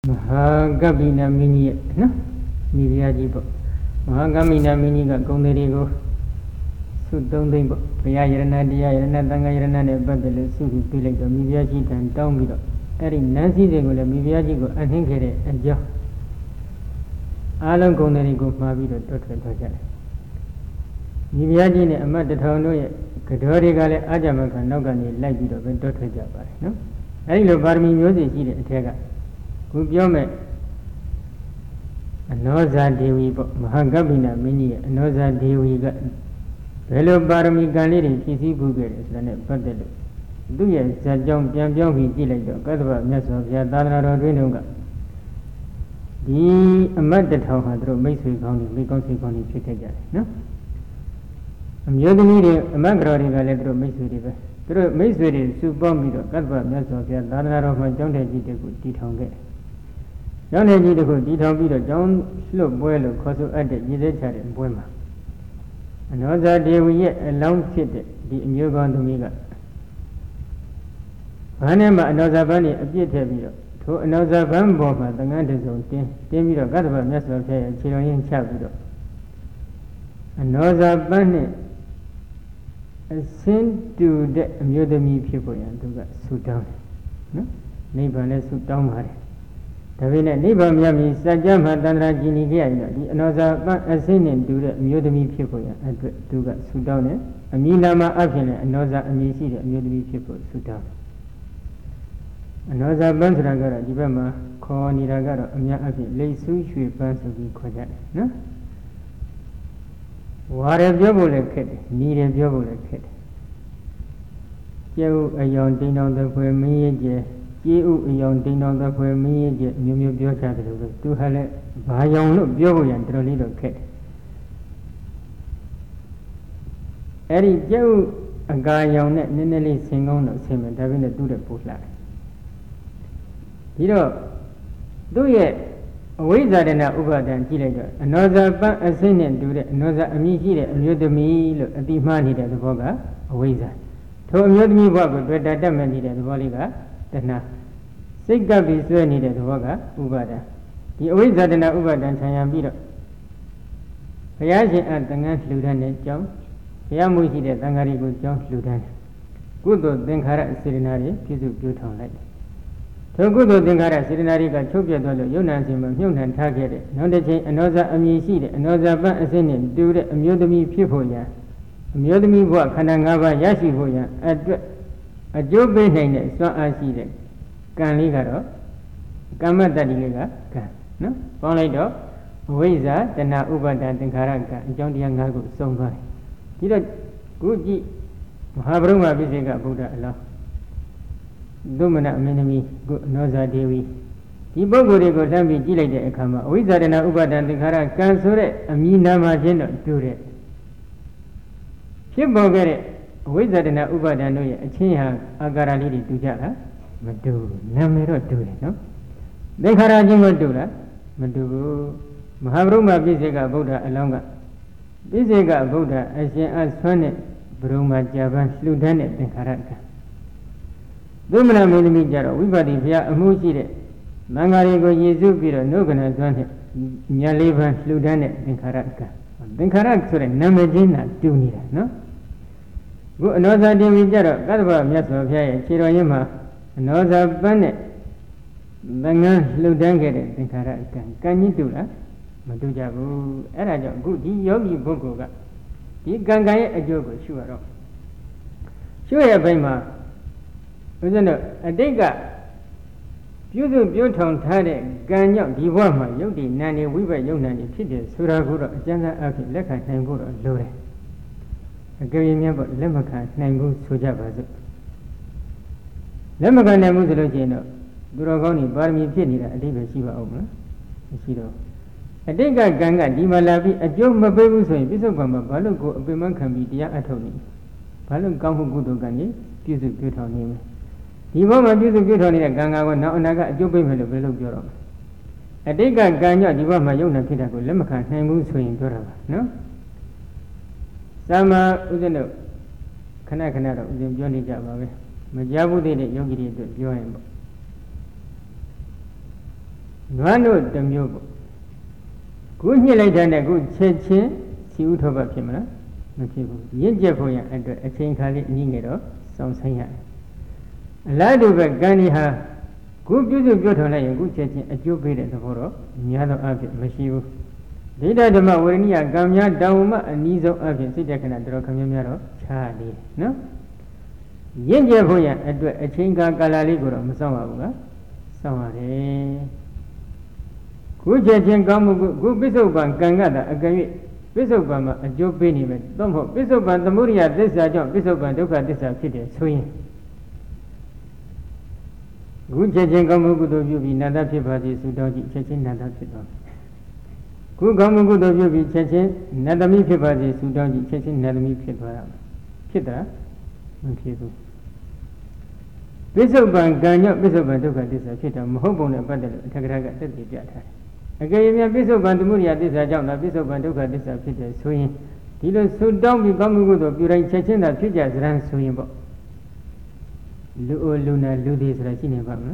Mahagabina mini, no? Miviajibo. Mahagabina mini got Gonderigo Sudondibo, Payarana, Diana, Tangayana, Badal, Suki, Pilago, Miviaji, and Dombido. Eri Nancy de Gola, Miviajigo, and Hinkere, and Jo Alan Gonderigo, Mavido, Dr. Toja. Miviaji, a mother tono, Kadorigale, Ajamaka, Nogani, Lagido, and Dr. Jabba, no? Eri Barmi music, Tega. Kubyome Anoza Dewi Mahagabina Mini Anoza Dewi Velo Barami Galiri Kisi Google is the net Padel. Do ye said John Piambi Giledo, Gadva Meso Yadana Rodinunga. The Amadet Hohadro Mason County, Mikonsi County Chitaja, no? I'm using a Magrori Galedro Mason River. Through Mason Subombido, Gadva Meso Yadana of my John Dito. John Edito did John Slope Boilo, Coso added Gizet and Buema. Another day we yet alone sit the Mugon to Miga. Panama another bunny appeared to another bamboo, the Gantazon, Demiro Gadaba Meso Chiroyan Chabido. Another bunny sent to the Mudemy people and to get suit down. No? Neighbor, let's suit down. Tavina Niba Miami, Sajama Dandra Ginigia, another ascending to the Mudemy people and to get Sudan, a Minama Afin, another Amisi, Mudemy people, Sudan. Another Bandragara, Dibama, Corniragara, Amia Afin, lay Sushi Pans of the Quadat. No? What a jobble kid, need a jobble kid. Joe, a young thing on the Premier. You young thing on the way me, you Biocha to Hale, Bayon, Bio and Trolito Cat. Eddie Joe, a guy young net, nearly sing on the same and having to do the book like. You know, do yet a wizard and a Uber than Gilager, another ascendant to the another Amici, and you me look at the money that the Boga, a wizard. To amuse me what would better damage at the Boliga. Now, sick up is where needed to work, Ubada. The always had an Ubada and Sayambiro. Hayashi at the Nance Lieutenant John, Yamushi the Tangari good John Lieutenant. Good Denkara Serenari, piece of good town light. So good Denkara Serenari got Chopia Dolo, Yunansim, Yunan targeted. Another Amici, another ban ascendant, do the Amudemy people ya. Amudemy work, Kanangava Yashi Hoya, a job behind so I see that. Can Ligaro, Gamma Dadiga, no? Only dog, Wiza, the Na Uba and Karaka, John Yangago, so much. Did a good G. Habruma Visiga Buddha Allah. Dumana Minimi, good Noza Devi. The Bogorigo Zambi Gilade Kama, Wiza and Uba and the Kara, Kansure, a Mina Mageno, do it. Shibogere. Wizard and Uber and a Chiha Agarali to Jala, Madu, Namero do it, no? Then Harajima Dula, Madu, Mahabruma Visiga Buddha alonga. Visiga Buddha as she as funny, Bruma Javan, Lieutenant and Karaka. Dumana Minimijaro, we body via a Mushi, Mangarigo Yezubira, Nogana Zone, Nyalivan, Lieutenant and Karaka. Then Karaka, Namajina, do need, no? Another day we got a Gadaba Meso, Chiroyama, another Bunnet, Bangan, Ludangere, and Karaka. Can you do that? Madujabu, Eraja, good, Yogi Bogoga. The Gangai a joke, sure. Sure, Bema. A digger. Beautiful Tade, Ganyo, Diwama, Yodi, Nani, Weaver, Yonani, Pidis, Suragura, Jana, Aki, Leka, and Guru, Lore. A gay member, Lemaka, Nangu, Sujaba. Lemaka Namuzino, Duragoni, Barmi Pinida, a David Shiva Oma, Shido. A Dega Ganga, Dimalabi, a Joe Mababu, Bisogama, Balugo, Biman can be Dia Atoni. Palum Gamu Gudogani, piece of good on him. The woman piece of good on it, Ganga, now Naga, Joe Bimel, Belu Bureau. A Dega Ganya, Diva Mayona Pitago, Lemaka, Nangu, Swing, Dora, no? Sama Udeno Kanakana, Johnny Java, Majabu did it, Yogi to join. နွားတို့တစ်မျိုးပေါ့ခုညှစ်လိုက်တဲ့ခုချက်ချင်းစီဥထောပတ်ဖြစ်မလားမဖြစ်ဘူးရင့်ကျက်ဖို့ရအတွက်အချိန်ခါလေးအနည်းငယ်တော့စောင့်ဆိုင်ရတယ်အလားတူပဲကံဒီဟာခုပြုစုပြောထောင်လိုက်ရင်ခုချက်ချင်းအကျိုးပေးတဲ့သဘောတော့များသောအားဖြင့်မရှိဘူးဒိဋ္ဌဓမ္မဝေရဏိယကံများတောင်မှအနည်းဆုံးအားဖြင့်စိတ်တက္ကနာတော်ခမများတော့ခြားတယ်နော်ရင့်ကျက်ဖို့ရအတွက်အချိန်ကာလလေးကိုတော့မစောင့်ပါဘူးကစောင့်ရတယ်ခုချက်ချင်းကောင်းမှုခုပစ္စုပန်ကံကတာအကယ်၍ပစ္စုပန်မှာအကျိုးပေးနေမယ်သို့မဟုတ်ပစ္စုပန်သမုဒိယသစ္စာကြောင့်ပစ္စုပန်ဒုက္ခသစ္စာဖြစ်တယ်ဆိုရင်ခုချက်ချင်းကောင်းမှုကုသိုလ်ပြုပြီးနတ်သားဖြစ်ပါစေဆုတောင်းကြည့်ချက်ချင်းနတ်သားဖြစ်သွားခုကောင်းမှုကုသိုလ်ပြုပြီးချက်ချင်းနတ်သမီးဖြစ်ပါစေဆုတောင်းကြည့်ချက်ချင်းနတ်သမီးဖြစ်သွားရမယ်ဖြစ်တာမဖြစ်ဘူးပစ္စုပန်ကံကြောင့်ပစ္စုပန်ဒုက္ခသစ္စာဖြစ်တာမဟုတ်ပုံနဲ့ပတ်သက်လို့အထက်ကရာကတက်တည်ပြထားတယ်အကယ်၍ပစ္စုပန်သမုဒိယသစ္စာကြောင့်သာပစ္စုပန်ဒုက္ခသစ္စာဖြစ်တယ်ဆိုရင်ဒီလိုဆုတောင်းပြီးကောင်းမှုကုသိုလ်ပြုတိုင်းချက်ချင်းသာဖြစ်ကြစရန်ဆိုရင်ပေါ့လူအိုလူနာလူသေးဆိုတာရှိနေပါမလား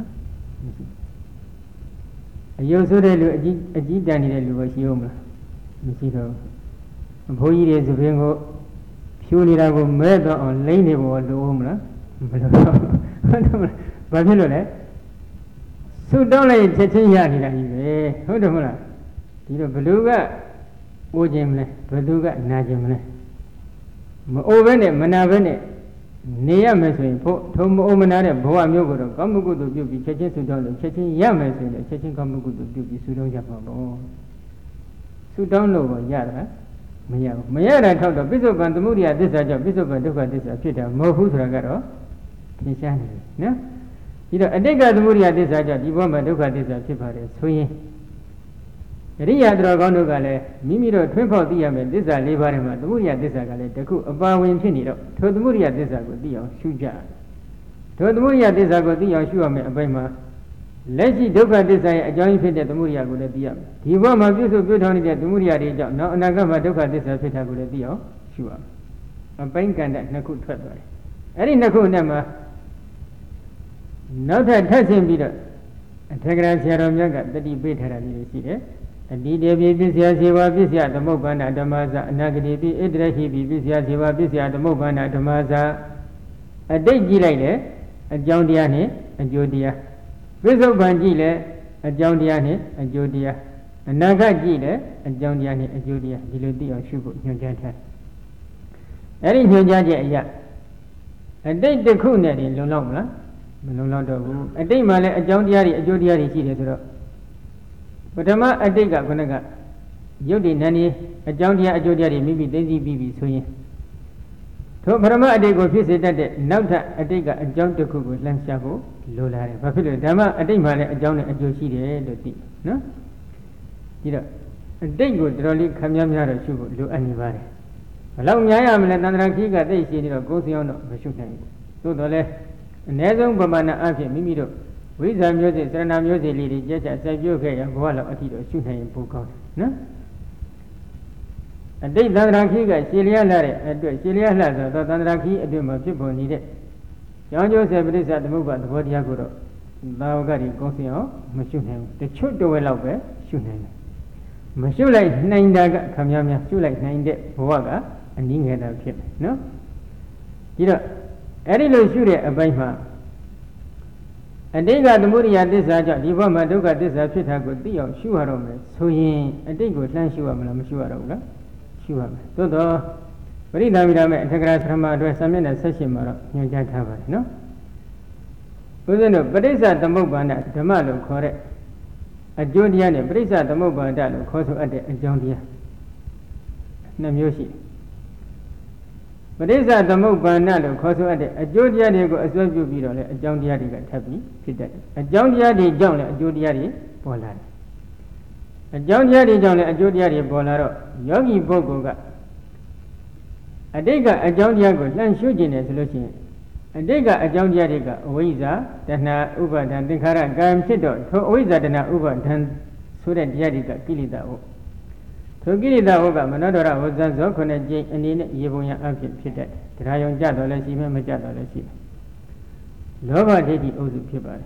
အယုံဆိုတဲ့လူအကြီးတန်းနေတဲ့လူပဲရှိအောင်မလားမရှိတော့အဖိုးကြီးတွေသပင်ကိုဖြူနေတာကိုမဲတော့အောင်လိမ့်နေဖို့လိုအောင်မလားမလိုတော့ဟုတ်တယ်မလားဘာဖြစ်လို့လဲဆုတောင်းလိုက်ချက်ချင်းရနေတာကြီးပဲဟုတ်တယ်မလားဒီတော့ဘလူကအိုးခြင်းမလဲဘလူကနာခြင်းမလဲမအိုးပဲနဲ့မနာပဲနဲ့နေရမယ်ဆိုရင်ဖို့ထုံမအိုးမနာတဲ့ဘဝမျိုးကိုတော့ကောင်းမှုကုသိုလ်ပြုပြီးချက်ချင်းဆုတောင်းလို့ချက်ချင်းရမယ်ဆိုရင်ချက်ချင်းကောင်းမှုကုသိုလ်ပြုပြီးဆုတောင်းကြပါတော့ဆုတောင်းလို့ရတာမရဘူးမရတာထောက်တော့ပစ္စုပန်သမုဒိယသစ္စာကြောင့်ပစ္စုပန်ဒုက္ခသစ္စာဖြစ်တာမဟုတ်ဘူးဆိုတာကတော့သင်ရှားနေတယ်နော်ဒီတော့အတိတ်ကသမုဒိယသစ္စာကြောင့်ဒီဘဝမှာဒုက္ခသစ္စာဖြစ်ပါတယ်ဆိုရင်အရိယာတော်ကောင်းတို့ကလည်းမိမိတို့ထွန်းဖောက်သိရမယ်သစ္စာ၄ပါးထဲမှာသမုဒိယသစ္စာကလည်းတခုအပါဝင်ဖြစ်နေတော့ထိုသမုဒိယသစ္စာကိုသိအောင်ရှုကြထိုသမုဒိယသစ္စာကိုသိအောင်ရှုရမယ်အပိုင်းမှာလက်ရှိဒုက္ခသစ္စာရဲ့အကြောင်းရင်းဖြစ်တဲ့သမုဒိယကိုလည်းသိရမယ်ဒီဘဝမှာပြုစုပြောထောင်နေတဲ့သမုဒိယတွေကြောင့်နောက်အနာဂတ်မှာဒုက္ခသစ္စာဖြစ်တာကိုလည်းသိအောင်ရှုရမယ်အပိုင်းကဏ္ဍနှစ်ခုထွက်သွားတယ်အဲ့ဒီနှစ်ခုနဲ့မှာနောက်ထပ်ထပ်ဆင့်ပြီးတော့အထက်ကရာဆရာတော်မြတ်ကတတိပေးထားတာလေးရှိတယ်အတိတေပိပစ္စယဇေဝပစ္စယသမုပ္ပန္နဓမ္မဇအနာဂတိပိဣတရဟိပိပစ္စယဇေဝပစ္စယသမုပ္ပန္နဓမ္မဇအတိတ်ကြည့်လိုက်လေအကြောင်းတရားနဲ့အကျိုးတရားပစ္စုပန်ကြည့်လေအကြောင်းတရားနဲ့အကျိုးတရားအနာဂတ်ကြည့်လေအကြောင်းတရားနဲ့အကျိုးတရားဒီလိုသိအောင်ရှုဖို့ညွှန်ကြားထားအဲ့ဒီညွှန်ကြားချက်အရာအတိတ်တစ်ခုနဲ့တင်လုံလောက်မလားမလုံလောက်တော့ဘူးအတိတ်မှာလည်းအကြောင်းတရားတွေအကျိုးတရားတွေရှိတယ်ဆိုတော့ပထမအတိတ်ကခုနကရုပ်တည်နံနေအကြောင်းတရားအကျိုးတရားတွေမိမိသိသိပြီးပြီဆိုရင်ထိုပထမအတိတ်ကိုဖြစ်စေတတ်တဲ့နောက်ထပ်အတိတ်ကအကြောင်းတစ်ခုကိုလှမ်းရှားဖို့လိုလာတယ်ဘာဖြစ်လို့ဓမ္မအတိတ်မှာလည်းအကြောင်းနဲ့အကျိုးရှိတယ်လို့သိနော်ဒီတော့အတိတ်ကိုတော်တော်လေးခံများများတော့ရှုဖို့လိုအပ်နေပါတယ်ဘယ်လောက်များရမလဲတန္တရာခီးကသိရှိနေတော့ကိုယ်စီအောင်တော့မရှုနိုင်ဘူးသို့တော်လည်းအ ਨੇ ဆုံးပမာဏအဖြစ်မိမိတို့ဝိဇ္ဇာမျိုးစေ့စရဏမျိုးစေ့လေးတွေကြက်ကြစိုက်ပြုတ်ခဲ့ရဘဝလောက်အထိတော့ရှုနိုင်ရင်ပိုကောင်းတယ်နော်အတိတ်သန္တရာခီးကရှည်လျားလာတဲ့အတွက်ရှည်လျားလှဆိုတော့သန္တရာခီးအတွင်းမှာဖြစ်ပေါ်နေတဲ့ကြောင်းကျိုးစေပရိစ္ဆသမုပ္ပါသဘောတရားကိုတော့သာဝကတွေကောင်းစင်အောင်မရှုနိုင်ဘူးတချို့တဝက်လောက်ပဲရှုနိုင်တယ်မရှုလိုက်နိုင်တာကခမများများရှုလိုက်နိုင်တဲ့ဘဝကအနည်းငယ်တာဖြစ်တယ်နော်ဒီတော့အဲ့ဒီလိုရှုတဲ့အပိုင်းမှာအတိတ်ကသမုဒိယသစ္စာကြောင့်ဒီဘဝမှာဒုက္ခသစ္စာဖြစ်တာကိုသိအောင်ရှုရတော့မယ်ဆိုရင်အတိတ်ကိုလှမ်းရှုရမလားမရှုရတော့ဘူးလားရှုရမယ်သို့တော့ပရိသဗ္ဗိဓမဲ့အထက်ကရာပထမအတွက်စာမျက်နှာ16မှာတော့ညွှန်ကြားထားပါတယ်နော်ဦးဇင်းတို့ပရိစ္ဆသမုပ္ပါဒဓမ္မလို့ခေါ်တဲ့အကျိုးတရားနဲ့ပရိစ္ဆသမုပ္ပါဒလို့ခေါ်ဆိုအပ်တဲ့အကြောင်းတရားနှစ်မျိုးရှိပရိစ္ဆသမုပ္ပါဒလို့ခေါ်ဆိုအပ်တဲ့အကျိုးတရားတွေကိုအစွဲပြုပြီးတော့လည်းအကြောင်းတရားတွေကထပ်ပြီးဖြစ်တတ်တယ်အကြောင်းတရားတွေကြောင့်လည်းအကျိုးတရားတွေပေါ်လာတယ်အကြောင်းတရားတွေကြောင့်လည်းအကျိုးတရားတွေပေါ်လာတော့ယောဂီပုဂ္ဂိုလ်ကအတိတ်ကအကြောင်းတရားကိုလှမ်းရှုကျင်တယ်ဆိုလို့ရှိရင်အတိတ်ကအကြောင်းတရားတွေကအဝိဇ္ဇာတဏှာဥပါဒံသင်္ခါရကံဖြစ်တော့ထိုအဝိဇ္ဇာတဏှာဥပါဒံဆိုတဲ့တရားတွေကကိလေသာဟုတ်ထိုကိလေသာဟုတ်ကမနောဒရဝဇ္ဇဇောခုနှစ်ကြိမ်အနေနဲ့ရေပုံရအဖြစ်ဖြစ်တတ်တယ်တရားယုံကြတော့လည်းရှိမယ်မကြတော့လည်းရှိမယ်လောဘဒိဋ္ဌိအုပ်စုဖြစ်ပါတယ်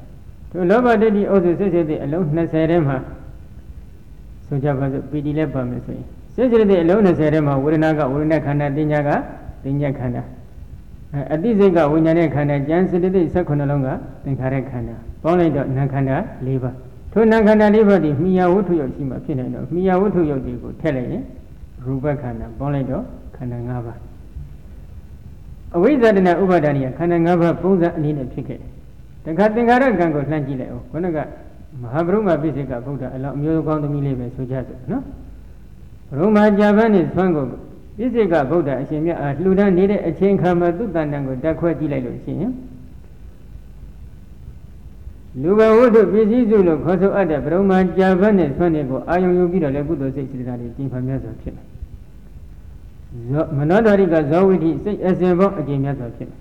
ထိုလောဘဒိဋ္ဌိအုပ်စုစိတ်စိတ်တွေအလုံး20ထဲမှာဆိုကြပါစို့ပီတိလည်းပါမယ်ဆိုရင်စိတ်စိတ်တွေအလုံး20ထဲမှာဝေဒနာကဝေဒနာခန္ဓာတင်ညာကတင်ညာခန္ဓာအတိစိတ်ကဝိညာဉ်ရဲ့ခန္ဓာဉာဏ်စတိတိ16လုံးကသင်္ခါရခန္ဓာပေါင်းလိုက်တော့နာခန္ဓာ4ပါးထိုနာခန္ဓာ4ပါးဒီမိယာဝတ္ထုရုပ်ရှိမှဖြစ်နေတော့မိယာဝတ္ထုရုပ်တွေကိုထည့်လိုက်ရင်ရူပခန္ဓာပေါင်းလိုက်တော့ခန္ဓာ5ပါးအဝိဇ္ဇာတဏဥပါဒဏ်ရခန္ဓာ5ပါးပုံစံအနေနဲ့ဖြစ်ခဲ့တယ်တခါသင်္ခါရကံကိုလှမ်းကြည့်လိုက်အောင်ခုနကမဟာဗုဒ္ဓပိစိကဗုဒ္ဓအလောင်းအမျိုးကောင်းသမီးလေးပဲဆိုကြစို့နော်ဘုရားကြာပန်းနဲ့ဆွမ်းကိုပိစိကဗုဒ္ဓအရှင်မြတ်အားလှူဒန်းနေတဲ့အချိန်ခါမှာသူ့တန်တန်ကိုတက်ခွဲကြည့်လိုက်လို့ရှိရင်လူဘဝတ္ထုပစ္စည်းစုလို့ခေါ်ဆိုအပ်တဲ့ဘုရားကြာပန်းနဲ့ဆွမ်းတွေကိုအာယုံယူပြီးတော့လည်းကုသိုလ်စိတ်စေတနာတွေကျင့်ဖန်မြတ်စွာဖြစ်တယ်မနောဒရိကဇောဝိတိစိတ်အစဉ်ပေါင်းအကျင့်မြတ်စွာဖြစ်တယ်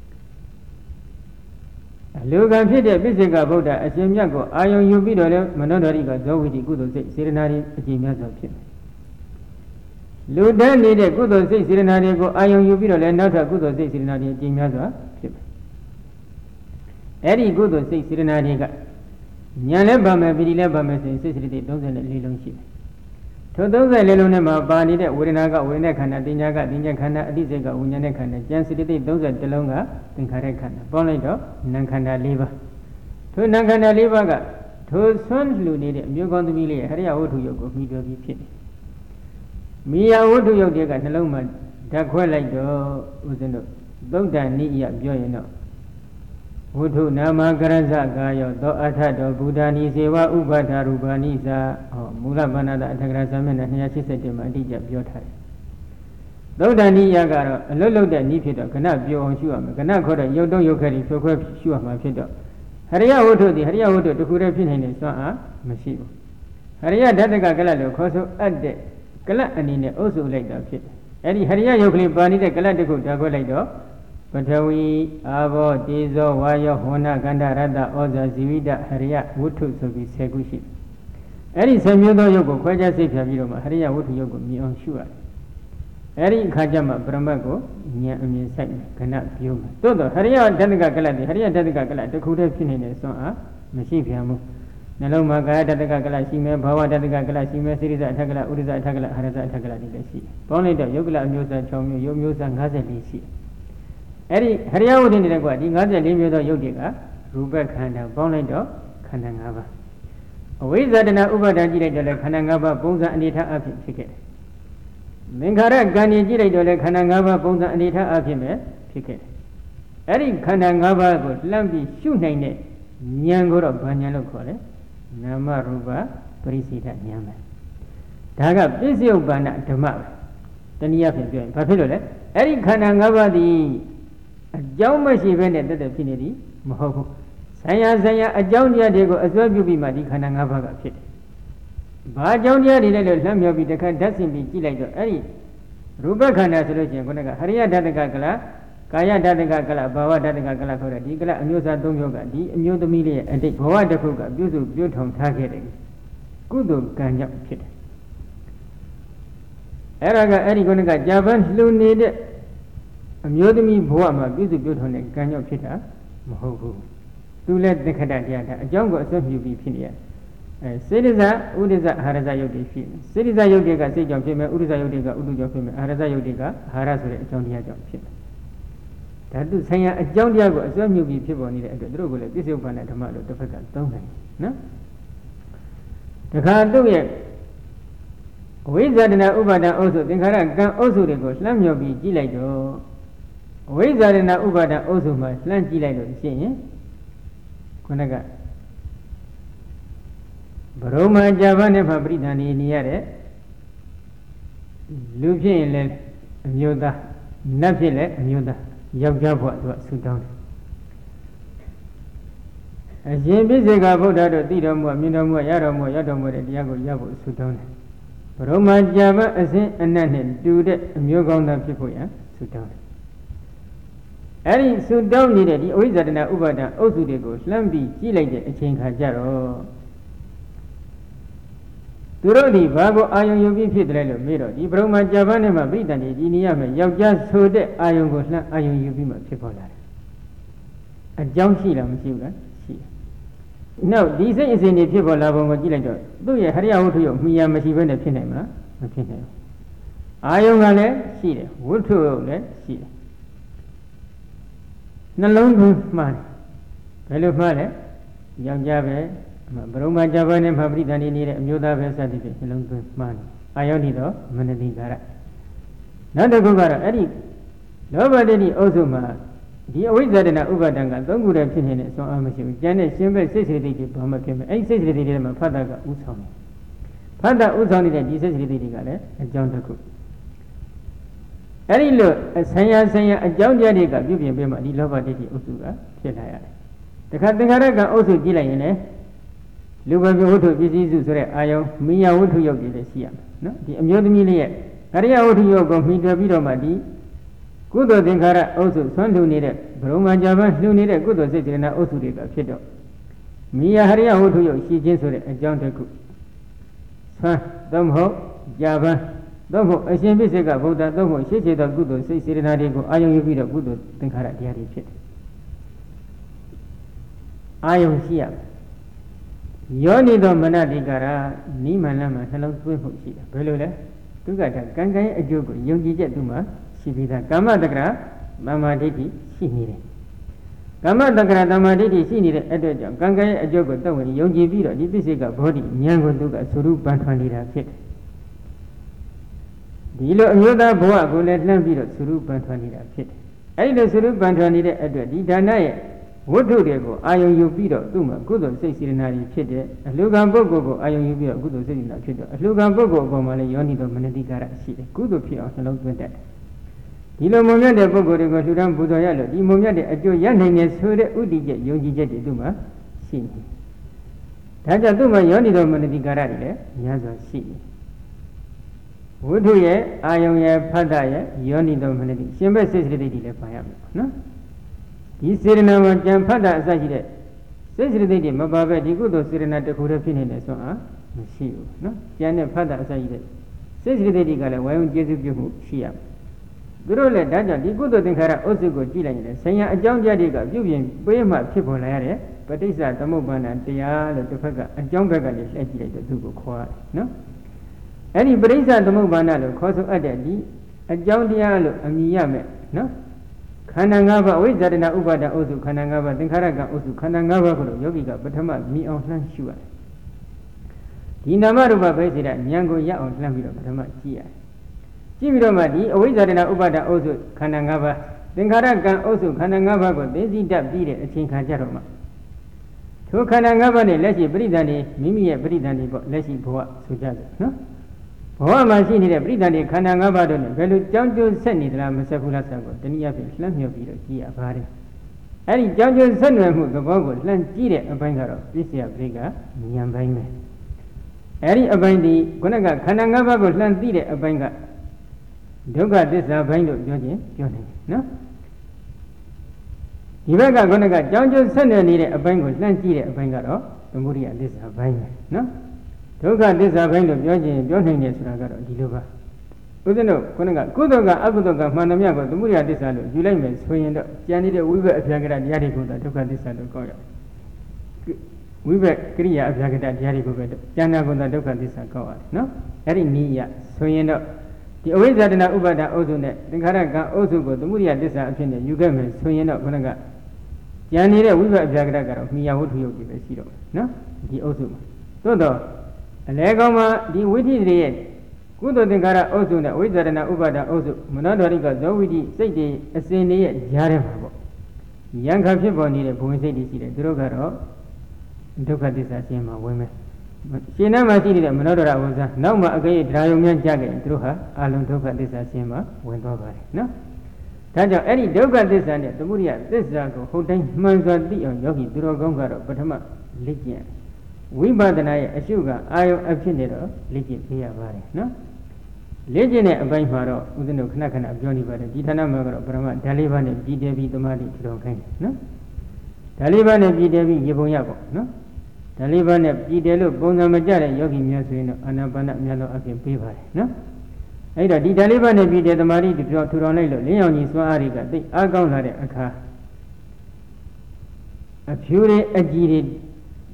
လူကံဖြစ်တဲ့ပိစိကဗုဒ္ဓအရှင်မြတ်ကိုအာယုံယူပြီးတော့လည်းမနောဒရိကဇောဝိတိကုသိုလ်စိတ်စေတနာတွေအကျင့်မြတ်စွာဖြစ်တယ်လူတန်းနေတဲ့ကုသိုလ်စိတ်စေတနာတွေကိုအာယုံယူပြီးတော့လည်းနောက်ထပ်ကုသိုလ်စိတ်စေတနာတွေအကျင့်များစွာဖြစ်တယ်။အဲ့ဒီကုသိုလ်စိတ်စေတနာတွေကဉာဏ်လည်းပါမယ်ပီတိလည်းပါမယ်ဆိုရင်စိတ်စေတသိက်34လုံးရှိတယ်။ထို34လုံးထဲမှာပါနေတဲ့ဝေဒနာကဝေဒနာခန္ဓာတင်ညာကတင်ညာခန္ဓာအတိစိတ်ကဝိညာဉ်နဲ့ခန္ဓာဉာဏ်စေတသိက်31လုံးကသင်္ခါရခန္ဓာပေါင်းလိုက်တော့နာခန္ဓာ4ပါး။ထိုနာခန္ဓာ4ပါးကထိုဆွမ်းလှူနေတဲ့အမျိုးကောင်းသမီးလေးရဲ့ဟရိယဝတ္ထုယုတ်ကိုမှီတော်ပြီးဖြစ်တယ်မိယာဝတ္ထုယုတ်တွေကနှလုံးမှာဓာတ်ခွဲလိုက်တော့ဦးဇင်းတို့သုတ်တန်နိယပြောရင်တော့ဝတ္ထုနာမကရဇကာယောသောအထတောဘုဒ္ဓနိစေဝဥပဒရူပနိသာမူလဗန္နတအထကရာဇမျက်နှာ287မှာအတိအကျပြောထားတယ်သုတ်တန်နိယကတော့အလွတ်လွတ်တဲ့နိဖြစ်တော့ခဏပြောအောင်ရှုရမယ်ခဏခေါ်တဲ့ယုတ်တုံးယုတ်ခဲတွေဖြိုခွဲရှုရမှာဖြစ်တော့ဟရိယဝတ္ထုဒီဟရိယဝတ္ထုတစ်ခုတည်းဖြစ်နေတဲ့စွမ်းအားမရှိဘူးဟရိယဓာတကကလလို့ခေါ်ဆိုအပ်တဲ့ကလတ်အနေနဲ့အုပ်စုလိုက်တာဖြစ်တယ်။အဲဒီဟရိယယုတ်ကလေးပါနေတဲ့ကလတ်တစ်ခုဓာတ်ခွဲလိုက်တော့ပထဝီအာဘောတေဇောဝါယောဟောနကန္ဓရတ္တဩဇာဇီဝိတဟရိယဝတ္ထုဆိုပြီး10ခုရှိတယ်။အဲဒီ10မျိုးသောယုတ်ကိုခွဲခြားစိတ်ဖြာပြီးတော့မှဟရိယဝတ္ထုယုတ်ကိုမြင်အောင်ရှုရတယ်။အဲဒီအခါကျမှပရမတ်ကိုဉာဏ်အမြင်ဆိုင်ခဏပြုံးမယ်။သို့တော့ဟရိယဓာတကကလတ်ဒီဟရိယဓာတကကလတ်တစ်ခုတည်းဖြစ်နေတဲ့စွမ်းအားမရှိပြန်ဘူး။နှလုံးမှာကာယတတ္တကကလရှိမယ်ဘာဝတတ္တကကလရှိမယ်စိရိဇအထက်ကလဥဒိဇအထက်ကလဟရဇအထက်ကလတွေလည်းရှိတယ်။ပေါင်းလိုက်တော့ယုတ်ကလအမျိုးအစား6မျိုးယုတ်မျိုးစား54ရှိတယ်။အဲ့ဒီဟရိယဝတ္ထုနေတဲ့ကွာဒီ54မျိုးသောယုတ်တွေကရူပခန္ဓာပေါင်းလိုက်တော့ခန္ဓာ5ပါးအဝိဇ္ဇာတဏဥပါဒကြည့်လိုက်တော့လည်းခန္ဓာ5ပါးပုံစံအနေထားအဖြစ်ဖြစ်ခဲ့တယ်။သင်္ခါရကံဉာဏ်ကြည့်လိုက်တော့လည်းခန္ဓာ5ပါးပုံစံအနေထားအဖြစ်ပဲဖြစ်ခဲ့တယ်။အဲ့ဒီခန္ဓာ5ပါးကိုလှမ်းပြီးရှုနိုင်တဲ့ဉာဏ်ကိုတော့ဘာဉာဏ်လို့ခေါ်လဲ။နာမရူပပရိစ္ဆေဒဉာဏ်ပဲဒါကပစ္စယုပ္ပန္နဓမ္မပဲတနည်းအားဖြင့်ပြောရင်ဘာဖြစ်လို့လဲအဲ့ဒီခန္ဓာ၅ပါးသည်အကြောင်းမရှိဘဲနဲ့တက်တက်ဖြစ်နေသည်မဟုတ်ဘူးဆိုင်ရာအကြောင်းတရားတွေကိုအစွဲပြုပြီးမှဒီခန္ဓာ၅ပါးကဖြစ်တယ်ဘာအကြောင်းတရားတွေလဲလို့လှမ်းမြော်ပြီးတခါဓာတ်ဆင်ပြီးကြည့်လိုက်တော့အဲ့ဒီရူပခန္ဓာဆိုလို့ရှိရင်ခုနကဟရိယဓာတကကလကာယဓာတကကလဘာဝဓာတကကလခေါ်တဲ့ဒီကလအမျိုးအစား၃မျိုးကဒီအမျိုးသမီးလေးရဲ့အတိတ်ဘဝတစ်ခုကပြုစုပြုထုံထားခဲ့တယ်ကုသိုလ်ကံကြောင့်ဖြစ်တယ်အဲ့ဒါကအဲ့ဒီခုနကဂျပန်လှူနေတဲ့အမျိုးသမီးဘဝမှာပြုစုပြုထုံတဲ့ကံကြောင့်ဖြစ်တာမဟုတ်ဘူးသူလည်းသက္ခတတရားဒါအကြောင်းကိုအစွဲပြုပြီးဖြစ်နေရစေတဇဥဒိဇအာရဇယုတ်တွေဖြစ်နေစေတဇယုတ်တွေကစိတ်ကြောင့်ဖြစ်မယ်ဥဒိဇယုတ်တွေကဥဒုကြောင့်ဖြစ်မယ်အာရဇယုတ်တွေကအာဟာရဆိုတဲ့အကြောင်းတရားကြောင့်ဖြစ်မယ်ဓာတုဆိုင်ရာအကြောင်းတရားကိုအစွဲမြုပ်ပြီးဖြစ်ပေါ်နေတဲ့အတွက်သူတို့ကလည်းပစ္စုပ္ပန်ဓမ္မလို့တစ်ဖက်ကသုံးတယ်နော်တခါသူ့ရဲ့အဝိဇ္ဇာတဏဥပါဒံအုပ်စုသင်္ခါရကံအုပ်စုတွေကိုလှမ်းမြော်ပြီးကြည့်လိုက်တော့အဝိဇ္ဇာတဏဥပါဒံအုပ်စုမှာလှမ်းကြည့်လိုက်လို့ရှိရင်ခုနကဘရုံမဂျာဗန်နဲ့မှပြိဋ္ဌာနီနေရတဲ့လူဖြစ်ရင်လည်းအမျိုးသားနတ်ဖြစ်လည်းအမျိုးသားယောက်ျားဘဝသူကဆူတောင်းတယ်အရှင်ပိစိကဗုဒ္ဓတို့သိတော်မူမြင်တော်မူရတော်မူရောက်တော်မူတဲ့တရားကိုရဖို့ဆူတောင်းတယ်ဘရုံမကြာမအစဉ်အနတ်နဲ့တူတဲ့အမျိုးကောင်းသားဖြစ်ဖို့ရဆူတောင်းတယ်အဲ့ဒီဆူတောင်းနေတဲ့ဒီအဝိဇ္ဇာတဏဥပါဒံအုပ်စုတွေကိုလှမ်းပြီးကြည့်လိုက်တဲ့အချိန်ခါကျတော့သူတို့ဒီဘာကိုအာယုံယူပြီးဖြစ်တယ်လို့မေးတော့ဒီဘရုံမကြာပန်းနဲ့မှပြိတ္တန်ဒီနေရမယ်ယောက်ျားဆိုတဲ့အာယုံကိုလှမ်းအာယုံယူပြီးမှဖြစ်ပေါ်လာတယ်အကြောင်းရှိလားမရှိဘူးလားရှိတယ်နောက်ဒီစိတ်အစဉ်တွေဖြစ်ပေါ်လာပုံကိုကြည့်လိုက်တော့သူ့ရဲ့ဟရိယဝတ္ထုရုပ်မှီရမရှိဘဲနဲ့ဖြစ်နိုင်မလားမဖြစ်နိုင်ဘူးအာယုံကလည်းရှိတယ်ဝတ္ထုရုပ်လည်းရှိတယ်နှလုံးသွင်းမှားတယ်ဘယ်လိုမှားလဲယောက်ျားပဲဘရုံမကြပါနဲ့မှာပရိသန္တိနေတဲ့အမျိုးသားပဲစသည်ဖြင့်နှလုံးသွင်းမှားတယ်အာယောတိတော့မနတိကာရနောက်တစ်ခုကတော့အဲ့ဒီလောဘတတိအုပ်စုမှာဒီအဝိဇ္ဇာတနာဥပါဒံကသုံးခုတည်းဖြစ်နေတဲ့အစွမ်းအားမရှိဘူးကျန်တဲ့ရှင်ဘက်စိတ်စေတိတွေဘာမှဖြစ်မယ်အဲ့ဒီစိတ်စေတိတွေမှာဖတ်တာကဥဆောင်တယ်ဖတ်တာဥဆောင်နေတဲ့ဒီစိတ်စေတိတွေကလည်းအကြောင်းတစ်ခုအဲ့ဒီလိုဆံရအကြောင်းတရားတွေကပြုပြင်ပေးမှဒီလောဘတတိအုပ်စုကဖြစ်လာရတယ်တခါသင်္ခါရကံအုပ်စုကြည့်လိုက်ရင်လည်းလူဘဝတ္ထုပစ္စည်းစုဆိုတဲ့အာယုံမိယဝတ္ထုယုတ်တွေလည်းရှိရမယ်နော်ဒီအမျိုးသမီးလေးရဲ့အရိယဝတ္ထုယုတ်ကိုမှီတွယ်ပြီးတော့မှဒီကုသိုလ်သင်္ခါရအုပ်စုဆွမ်းလှူနေတဲ့ဘရုံမကြပန်းလှူနေတဲ့ကုသိုလ်စိတ်စေတနာအုပ်စုတွေကဖြစ်တော့မိယဟရိယဝတ္ထုယုတ်ရှိခြင်းဆိုတဲ့အကြောင်းတစ်ခုဆွမ်းသို့မဟုတ်ကြပန်းသို့မဟုတ်အရှင်ပြစ္ဆေကဗုဒ္ဓသို့မဟုတ်ရှေ့ခြေသောကုသိုလ်စိတ်စေတနာတွေကိုအာယုံယူပြီးတော့ကုသိုလ်သင်္ခါရတရားတွေဖြစ်တယ်အာယုံရှိရယောနိသောမနတိကာရနိမန္နမှာနှလုံးသွင်းမှုရှိတယ်ဘယ်လိုလဲသူကကံကံရဲ့အကျိုးကိုယုံကြည်ချက်သူမှာရှိပြီးသားကာမတက္ကရာသမ္မာဒိဋ္ဌိရှိနေတယ်ကာမတက္ကရာသမ္မာဒိဋ္ဌိရှိနေတဲ့အတွက်ကြောင့်ကံကံရဲ့အကျိုးကိုတုံ့ဝင်ယုံကြည်ပြီးတော့ဒီပစ္စေကဘောဓိဉာဏ်ကိုသူကသုရုပန်ထွန်နေတာဖြစ်တယ်ဒီလိုအမျိုးသားဘဝကိုလည်းလှမ်းပြီးတော့သုရုပန်ထွန်နေတာဖြစ်တယ်အဲဒီလိုသုရုပန်ထွန်နေတဲ့အတွက်ဒီဒါနရဲ့ဝတ္ထုတွေကိုအာယုံယူပြီးတော့သူ့မှာကုသိုလ်စိတ်စေတနာတွေဖြစ်တဲ့အလှူခံပုဂ္ဂိုလ်ကိုအာယုံယူပြီးတော့ကုသိုလ်စိတ်စေတနာဖြစ်တော့အလှူခံပုဂ္ဂိုလ်အပေါ်မှာလည်းယောနိသောမနတိကာရရှိတယ်ကုသိုလ်ဖြစ်အောင်နှလုံးသွင်းတတ်တယ်ဒီလိုမုံမြတ်တဲ့ပုဂ္ဂိုလ်တွေကိုလှူဒန်းပူဇော်ရလို့ဒီမုံမြတ်တဲ့အကျိုးရနိုင်တယ်ဆိုတဲ့ဥတည်ချက်ယုံကြည်ချက်တွေသူ့မှာရှိနေဒါကြောင့်သူ့မှာယောနိသောမနတိကာရတွေလည်းများစွာရှိနေဝတ္ထုရဲ့အာယုံရဲ့ဖတ်တာရဲ့ယောနိသောမနတိရှင်ဘက်စိတ်စေတသိက်တွေလည်းပါရမယ်နော်ဒီစေရနာမှာကြံဖတ်တာအစရှိတဲ့စိတ်စေတသိက်တွေမပါပဲဒီကုသိုလ်စေရနာတစ်ခုတည်းဖြစ်နေတဲ့ဆိုအားမရှိဘူးနော်ကြံတဲ့ဖတ်တာအစရှိတဲ့စိတ်စေတသိက်တွေကလည်းဝိုင်းဝန်းကျေစုပြုမှုရှိရမယ်သူတို့လည်းဒါကြောင့်ဒီကုသိုလ်သင်္ခါရအုပ်စုကိုကြည့်လိုက်ရင်လည်းဆံရအကြောင်းတရားတွေကပြုပြင်ပေးမှဖြစ်ပေါ်လာရတဲ့ပဋိစ္စသမုပ္ပါဒ်တရားလို့တစ်ဖက်ကအကြောင်းဘက်ကလည်းလှည့်ကြည့်လိုက်တော့သူ့ကိုခေါ်ရတယ်နော်အဲ့ဒီပဋိစ္စသမုပ္ပါဒ်လို့ခေါ်ဆိုအပ်တဲ့ဒီအကြောင်းတရားလို့အမည်ရမယ်နော်ခန္ဓာ၅ပါးဝိဇ္ဇာတနာဥပါဒအုပ်စုခန္ဓာ၅ပါးသင်္ခါရကံအုပ်စုခန္ဓာ၅ပါးကိုယောဂီကပထမမြင်အောင်လှမ်းရှုရတယ်ဒီနာမရူပပဲစေတဲ့ဉာဏ်ကိုရအောင်လှမ်းပြီးတော့ပထမကြည့်ရတယ်ကြည့်ပြီးတော့မှဒီအဝိဇ္ဇာတနာဥပါဒအုပ်စုခန္ဓာ၅ပါးသင်္ခါရကံအုပ်စုခန္ဓာ၅ပါးကိုသိသိတတ်ပြီးတဲ့အချိန်ခါကြတော့မှထိုခန္ဓာ၅ပါးနဲ့လက်ရှိပရိသန္တိမိမိရဲ့ပရိသန္တိပေါ့လက်ရှိဘဝဆိုကြတယ်နော်ဘဝမှာရှိနေတဲ့ပရိသန္တိခန္ဓာ၅ပါးတို့နဲ့ဘယ်လိုကြောင်းကျိုးဆက်နေသလားမဆက်ဘူးလားဆိုတော့တနည်းအားဖြင့်လှမ်းမြောက်ပြီးတော့ကြည့်ရပါတယ်အဲ့ဒီကြောင်းကျိုးဆက်နွယ်မှုသဘောကိုလှမ်းကြည့်တဲ့အပိုင်းကတော့ပြည့်စရာပရိကဉာဏ်ပိုင်းပဲအဲ့ဒီအပိုင်းဒီခုနကခန္ဓာ၅ပါးကိုလှမ်းသိတဲ့အပိုင်းကဒုက္ခသစ္စာပိုင်းလို့ပြောခြင်းပြောနေတယ်နော်ဒီဘက်ကခုနကကြောင်းကျိုးဆက်နွယ်နေတဲ့အပိုင်းကိုလှမ်းကြည့်တဲ့အပိုင်းကတော့သမုဒိယသစ္စာပိုင်းပဲနော်ဒုက္ခသစ္စာပိုင်းလို့ပြောခြင်းပြောနိုင်တယ်ဆိုတာကတော့ဒီလိုပါဦးဇင်းတို့ခုနကကုသိုလ်ကအကုသိုလ်ကမှန်သမျှကိုသမုဒိယသစ္စာလို့ယူလိုက်မယ်ဆိုရင်တော့ကျန်နေတဲ့ဝိဘက်အပြာကတတရားတွေကိုဒုက္ခသစ္စာလို့ခေါ်ရဝိဘက်ကရိယာအပြာကတတရားတွေကိုပဲကျန်တာကဒုက္ခသစ္စာခေါ်ရတယ်နော်အဲ့ဒီနည်းရဆိုရင်တော့ဒီအဝိဇ္ဇာတနာဥပါဒအုပ်စုနဲ့သင်္ခါရကံအုပ်စုကိုသမုဒိယသစ္စာအဖြစ်နဲ့ယူခဲ့မယ်ဆိုရင်တော့ခုနကကျန်နေတဲ့ဝိဘက်အပြာကတကတော့မိယာဝတ္ထုယုတ်ကြီးပဲရှိတော့မယ်နော်ဒီအုပ်စုမှာသို့တော့အလဲကောင်းမှာဒီဝိသီတွေရဲ့ကုသိုလ်သင်္ခါရအုပ်စုနဲ့ဝိဇ္ဇာတနာဥပါဒအုပ်စုမနောဒရိကဇောဝိတိစိတ်တွေအစဉ်တွေရဲ့ကြားထဲမှာပေါ့ယံခါဖြစ်ပေါ်နေတဲ့ဘုံစိတ်တွေရှိတယ်သူတို့ကတော့ဒုက္ခသစ္စာရှင်းမှာဝင်မယ်ရှင်ထဲမှာရှိနေတဲ့မနောဒရဝဇ္ဇနောက်မှာအကဲဒရာယုံများကြခဲ့သူတို့ဟာအလုံးဒုက္ခသစ္စာရှင်းမှာဝင်သွားပါတယ်နော်ဒါကြောင့်အဲ့ဒီဒုက္ခသစ္စာနဲ့သမုဒိယသစ္စာကိုဟုတ်တိုင်းမှန်စွာသိအောင်ယောဂီသူတော်ကောင်းကတော့ပထမလေ့ကျင့်ဝိပဿနာရဲ့အရှုကအာယုအဖြစ်နေတော့လေ့ကျင့်ပေးရပါတယ်နော်လေ့ကျင့်တဲ့အပိုင်းမှာတော့ဦးဇင်းတို့ခဏခဏပြောနေပါတယ်ဒီဌာနမှာကတော့ပရမဓာလေးပါးနဲ့ပြည်တယ်ပြီးသမာဓိထူထောင်ခိုင်းတယ်နော်ဓာလေးပါးနဲ့ပြည်တယ်ပြီးရေပုံရပေါ့နော်ဓာလေးပါးနဲ့ပြည်တယ်လို့ပုံစံမကျတဲ့ယောဂီများဆိုရင်တော့အာနာပါနများသောအဖြစ်ပေးပါတယ်နော်အဲ့တော့ဒီဓာလေးပါးနဲ့ပြည်တယ်သမာဓိထူထောင်လိုက်လို့လင်းရောင်ကြီးစွမ်းအားတွေကသိအားကောင်းလာတဲ့အခါအဖြူတွေအကြည်တွေ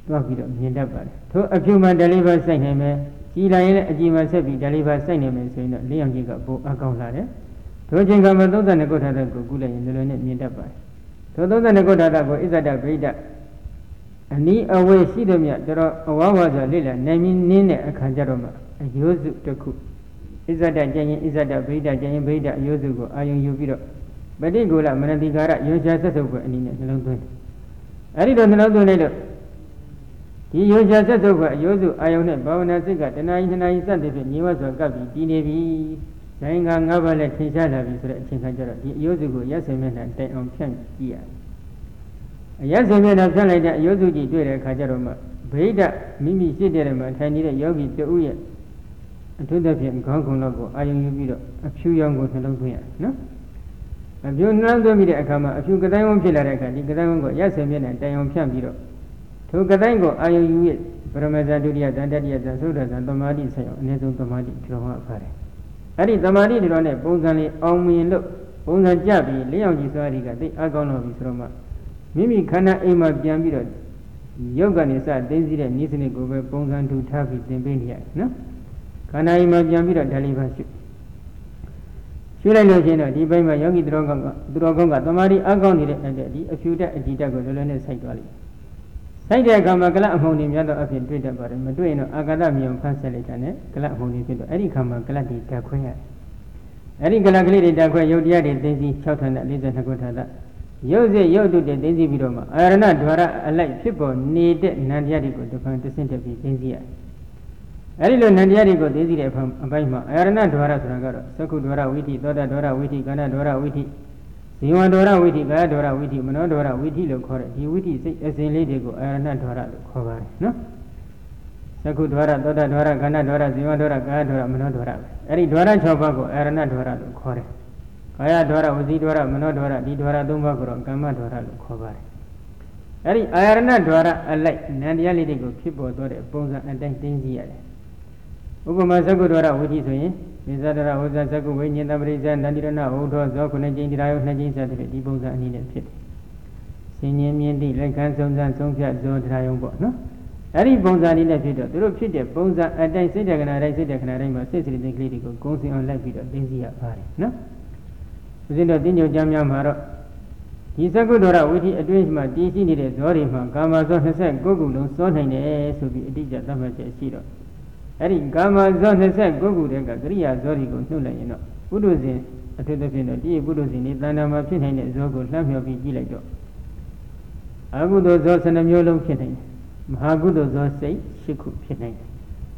သွားပြီးတော့မြင်တတ်ပါတယ်ထိုအဖြူမှဓာတ်လေးပါစိုက်နိုင်မယ်ကြည်လိုက်ရင်လည်းအကြည်မှဆက်ပြီးဓာတ်လေးပါစိုက်နိုင်မယ်ဆိုရင်တော့လေးအောင်ကြီးကပိုအကောင်းလာတယ်ထိုအချိန်ကမှ32ကုဋ္ဌာတကိုကုလိုက်ရင်လွယ်လွယ်နဲ့မြင်တတ်ပါတယ်ထို32ကုဋ္ဌာတကိုဣဇဒဗိဒအနီးအဝေးရှိသည်မြတ်တော်အဝါဝါဆိုလေ့လာနိုင်နင်းတဲ့အခါကျတော့မှအယိုးစုတစ်ခုဣဇဒကျင်ရင်ဣဇဒဗိဒကျင်ရင်ဗိဒအယိုးစုကိုအာယုံယူပြီးတော့ပဋိကူလမနတိကာရယောရှာဆက်စုပ်ပွဲအနည်းနဲ့နှလုံးသွင်းတယ်အဲ့ဒီတော့နှလုံးသွင်းလိုက်တော့ဒီယောရှာဆက်စုပ်ပွဲအယိုးစုအာယုံနဲ့ဘာဝနာစိတ်ကတဏှာကြီး2နာရီစသည်ဖြင့်ညီဝတ်စွာကပ်ပြီးတည်နေပြီဇိုင်းက9ပါးနဲ့ထင်ရှားလာပြီဆိုတဲ့အချိန်ခါကျတော့ဒီအယိုးစုကိုရက်စင်မျက်နှာတိုင်အောင်ဖြန့်ကြည့်ရတယ်အရက်စင်မျက်နှာဖြန့်လိုက်တဲ့အယိုးစုကြီးတွေ့တဲ့အခါကျတော့မှဗိဒမိမိရှိတဲ့မှာထိုင်နေတဲ့ယောဂီတဦးရဲ့အထုသဖြင့်ခေါင်းခုံတော့ကိုအာယုံယူပြီးတော့အဖြူရောင်ကိုနှလုံးသွင်းရနော်အဖြူနှလုံးသွင်းပြီးတဲ့အခါမှာအဖြူကတိုင်းဝန်းဖြစ်လာတဲ့အခါဒီကတိုင်းဝန်းကိုရက်စင်မျက်နှာတိုင်အောင်ဖြန့်ပြီးတော့ထိုကတိုင်းကိုအာယုံယူရဲ့ပရမဇ္ဇဒုတိယဇန်တတိယဇန်သုဒ္ဓဇန်သမာဓိဆိုင်အောင်အနည်းဆုံးသမာဓိဒီလိုမှပါတယ်အဲ့ဒီသမာဓိဒီလိုနဲ့ပုံစံလေးအောင်မြင်လို့ပုံစံကြပြီးလေးအောင်ကြည့်စွာဒီကသိအကောင်းတော့ပြီဆိုတော့မှမိမိခန္ဓာအိမ်မှာပြန်ပြီးတော့ရုပ်ကနေစသိသိတဲ့နိစ္စနစ်ကိုပဲပုံစံထူထားပြီးသင်ပေးနေရတယ်နော်ခန္ဓာအိမ်မှာပြန်ပြီးတော့ဓာလီပါရှုလိုက်လို့ရှိရင်တော့ဒီဘက်မှာယောဂီသူတော်ကောင်းကသမာဓိအကောင်းနေတဲ့အတဲ့ဒီအဖြူတက်အကြည်တက်ကိုလွယ်လွယ်နဲ့စိုက်သွားလိမ့်စိုက်တဲ့အခါမှာကလအမှုန်တွေများတော့အဖြစ်တွေ့တတ်ပါတယ်မတွေ့ရင်တော့အာကာသမြေုံဖတ်ဆက်လိုက်တာနဲ့ကလအမှုန်တွေဖြစ်တော့အဲ့ဒီခါမှာကလတွေတက်ခွဲရတယ်အဲ့ဒီကလကလေးတွေတက်ခွဲယုတ်တရားတွေသိသိ6ဌာန42ခုဌာနရုပ်စိတ်ရုပ်တုတွေသိသိပြီးတော့မှအာရဏဒွါရအလိုက်ဖြစ်ပေါ်နေတဲ့နန္တရားတွေကိုတစ်ဖန်တဆင့်တက်ပြီးသိသိရတယ်အဲ့ဒီလိုနန္တရားတွေကိုသိသိတဲ့အပိုင်းမှာအာရဏဒွါရဆိုတာကတော့သက္ခုဒွါရဝိထိသောတာဒွါရဝိထိကန္နဒွါရဝိထိဇီဝဒွါရဝိထိကာယဒွါရဝိထိမနောဒွါရဝိထိလို့ခေါ်တဲ့ဒီဝိထိစိတ်အစဉ်လေးတွေကိုအာရဏဒွါရလို့ခေါ်ပါတယ်နော်သက္ခုဒွါရသောတာဒွါရကန္နဒွါရဇီဝဒွါရကာယဒွါရမနောဒွါရအဲ့ဒီဒွါရ6ပါးကိုအာရဏဒွါရလို့ခေါ်တယ်ကာယဒွါရဝစီဒွါရမနောဒွါရဒီဒွါရ3ပါးကိုတော့ကမ္မဒွါရလို့ခေါ်ပါတယ်အဲ့ဒီအာရဏဒွါရအလိုက်နန္တရားလေးတွေကိုဖြစ်ပေါ်သွားတဲ့ပုံစံအတိုင်းသိသိရတယ်ဥပမာသက္ကုဒွါရဝိထိဆိုရင်နိသဒရဝဇ္ဇသက္ကုဝိညာဉ်တပရိစ္ဆနန္တိရဏဝုထောဇောခုနှစ်ကျင်းတရားယု2ကျင်းစသဖြင့်ဒီပုံစံအနည်းနဲ့ဖြစ်တယ်။စင်ញင်းမြင့်တိလက်ခံဆုံးဖြတ်ဇောတရားယုပေါ့နော်။အဲ့ဒီပုံစံလေးနဲ့ဖြစ်တော့သူတို့ဖြစ်တဲ့ပုံစံအတိုင်းစိတ်တက္ကနာတိုင်းစိတ်တက္ကနာတိုင်းမှာစိတ်စိတ်ကလေးတွေကိုဂုံစင်အောင်လိုက်ပြီးတော့သိသိရပါတယ်နော်။ဦးဇင်းတို့တင်းကြုံကြမ်းများမှာတော့ဒီသက္ကုဒ္ဒရဝိထိအတွင်းမှာတည်ရှိနေတဲ့ဇောတွေမှာကာမဇော29ခုလုံးစောနိုင်တယ်ဆိုပြီးအတိအကျသတ်မှတ်ချက်ရှိတော့အဲ့ဒီကာမဇော29ခုတည်းကကရိယာဇောတွေကိုနှုတ်လိုက်ရင်တော့ပုထုဇဉ်အထူးသဖြင့်တော့ဒီပုထုဇဉ်ဒီတဏ္ဍာမှာဖြစ်နေတဲ့ဇောကိုလှမ်းမြော်ပြီးကြည့်လိုက်တော့အကုသိုလ်ဇော12မျိုးလုံးဖြစ်နိုင်တယ်မဟာကုသိုလ်ဇောစိတ်10ခုဖြစ်နိုင်တယ်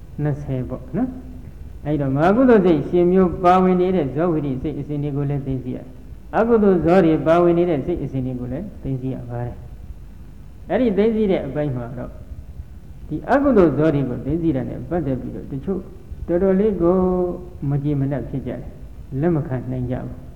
20ပေါ့နော်အဲ့တော့မဟာကုသိုလ်စိတ်10မျိုးပါဝင်နေတဲ့ဇောဝိရိစိတ်အစဉ်တွေကိုလည်းသိသိရတယ်အကုသိုလ်ဇောတွေပါဝင်နေတဲ့စိတ်အစဉ်တွေကိုလည်းသိသိရပါတယ်အဲ့ဒီသိသိတဲ့အပိုင်းမှာတော့ဒီအကုသိုလ်ဇောတွေကိုသိသိတာနဲ့ပတ်သက်ပြီးတော့တချို့တော်တော်လေးကိုမကြည်မနှက်ဖြစ်ကြတယ်လက်မခံနိုင်ကြဘူး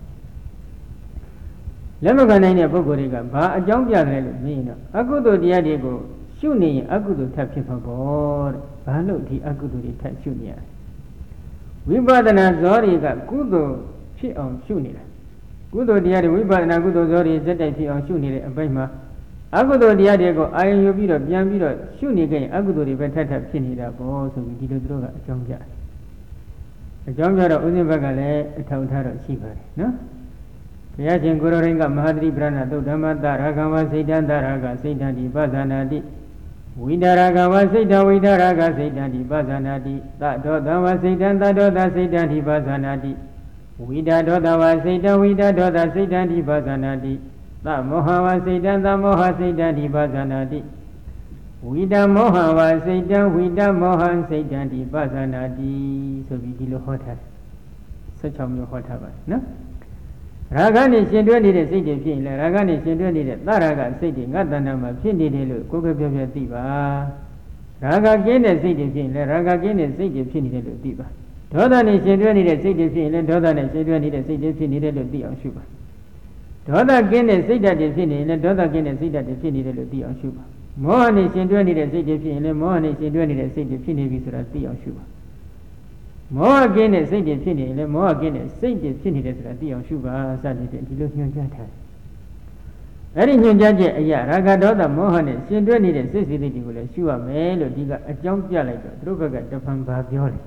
လက်မခံနိုင်တဲ့ပုဂ္ဂိုလ်တွေကဘာအကြောင်းပြတယ်လို့မေးရင်တော့အကုသိုလ်တရားတွေကိုရှုနေရင်အကုသိုလ်ထပ်ဖြစ်မှာပေါ့တဲ့ဘာလို့ဒီအကုသိုလ်တွေထပ်ရှုနေရဝိပဿနာဇောတွေကကုသိုလ်ဖြစ်အောင်ရှုနေတာကုသိုလ်တရားတွေဝိပဿနာကုသိုလ်ဇောတွေစက်တိုက်ဖြစ်အောင်ရှုနေတဲ့အပိုင်းမှာအကုသိုလ်တရားတွေကိုအာရုံယူပြီးတော့ပြန်ပြီးတော့ရှုနေကြရင်အကုသိုလ်တွေပဲထပ်ထပ်ဖြစ်နေတာပေါ့ဆိုပြီးဒီလိုသူတို့ကအကြောင်းပြတယ်အကြောင်းပြတော့ဥစဉ်ဘက်ကလည်းအထောက်ထားတော့ရှိပါတယ်နော်ဘုရားရှင်ကိုရောရင်ကမဟာသတိပရဏသုတ်ဓမ္မတရာဂဝစိတ်တံတရာဂစိတ်တံဒီပဇာနာတိဝိတရာဂဝစိတ်တဝိတရာဂစိတ်တံဒီပဇာနာတိသဒောသဝစိတ်တံသဒောသစိတ်တံဒီပဇာနာတိဝိတဒောသဝစိတ်တံဝိတဒောသစိတ်တံဒီပဇာနာတိသမောဟဝစိတ်တံသမောဟစိတ်တံဒီပဇာနာတိဝိတမောဟဝစိတ်တံဝိတမောဟစိတ်တံဒီပဇာနာတိဆိုပြီးဒီလိုဟောထားတယ်16မျိုးဟောထားပါတယ်နော်ရာဂနဲ့ရှင်တွဲနေတဲ့စိတ်တွေဖြစ်ရင်လည်းရာဂနဲ့ရှင်တွဲနေတဲ့သရဂစိတ်တွေငါတဏ္ဍာမှာဖြစ်နေတယ်လို့ကိုယ်ကပြောသိပါရာဂကင်းတဲ့စိတ်တွေဖြစ်ရင်လည်းရာဂကင်းတဲ့စိတ်တွေဖြစ်နေတယ်လို့သိပါဒေါသနဲ့ရှင်တွဲနေတဲ့စိတ်တွေဖြစ်ရင်လည်းဒေါသနဲ့ရှင်တွဲနေတဲ့စိတ်တွေဖြစ်နေတယ်လို့သိအောင်ရှုပါဒေါသကင်းတဲ့စိတ်ဓာတ်တွေဖြစ်နေရင်လည်းဒေါသကင်းတဲ့စိတ်ဓာတ်တွေဖြစ်နေတယ်လို့သိအောင်ရှုပါမောဟနဲ့ရှင်တွဲနေတဲ့စိတ်တွေဖြစ်ရင်လည်းမောဟနဲ့ရှင်တွဲနေတဲ့စိတ်တွေဖြစ်နေပြီဆိုတာသိအောင်ရှုပါမောဟကင်းတဲ့စိတ်တွေဖြစ်နေရင်လည်းမောဟကင်းတဲ့စိတ်တွေဖြစ်နေတယ်ဆိုတာသိအောင်ရှုပါစသဖြင့်ဒီလိုညွှန်ကြားထားတယ်အဲ့ဒီညွှန်ကြားချက်အရာရာဂဒေါသမောဟနဲ့ရှင်တွဲနေတဲ့စိတ်စိတ်တွေကိုလည်းရှုရမယ်လို့ဒီကအကြောင်းပြလိုက်တော့သူတို့ဘက်ကတဖန်ဘာပြောလဲ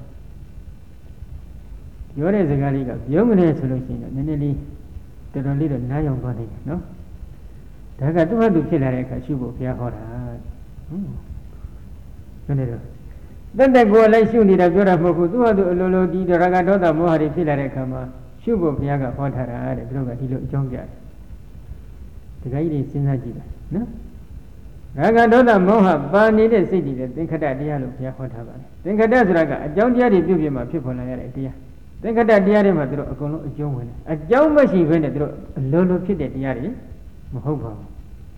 ပြောတဲ့စကားလေးကပြောမနေဆိုလို့ရှိရင်တော့နည်းနည်းလေးတော်တော်လေးတော့နားယောင်သွားနေတယ်နော်ဒါကသူ့ဟာသူဖြစ်လာတဲ့အခါရှုဖို့ဘုရားဟောတာဟုတ်တယ်တော့တက်ကိုလည်းရှုနေတာပြောတာမဟုတ်ဘူးသူ့ဟာသူအလိုလိုဒီရာဂဒေါသမောဟတွေဖြစ်လာတဲ့အခါမှာရှုဖို့ဘုရားကဟောထားတာတဲ့သူတို့ကဒီလိုအကြောင်းပြတယ်ဒီကကြီးတွေစဉ်းစားကြည့်ပါနော်ရာဂဒေါသမောဟပါနေတဲ့စိတ်တွေသင်္ခတတရားလို့ဘုရားဟောထားပါတယ်သင်္ခတဆိုတာကအကြောင်းတရားတွေပြုပြင်မှဖြစ်ပေါ်လာရတဲ့တရားသင်္ခတတရားတွေမှာသူတို့အကုန်လုံးအကျုံးဝင်တယ်အကြောင်းမရှိဘဲနဲ့သူတို့အလိုလိုဖြစ်တဲ့တရားတွေမဟုတ်ပါဘူး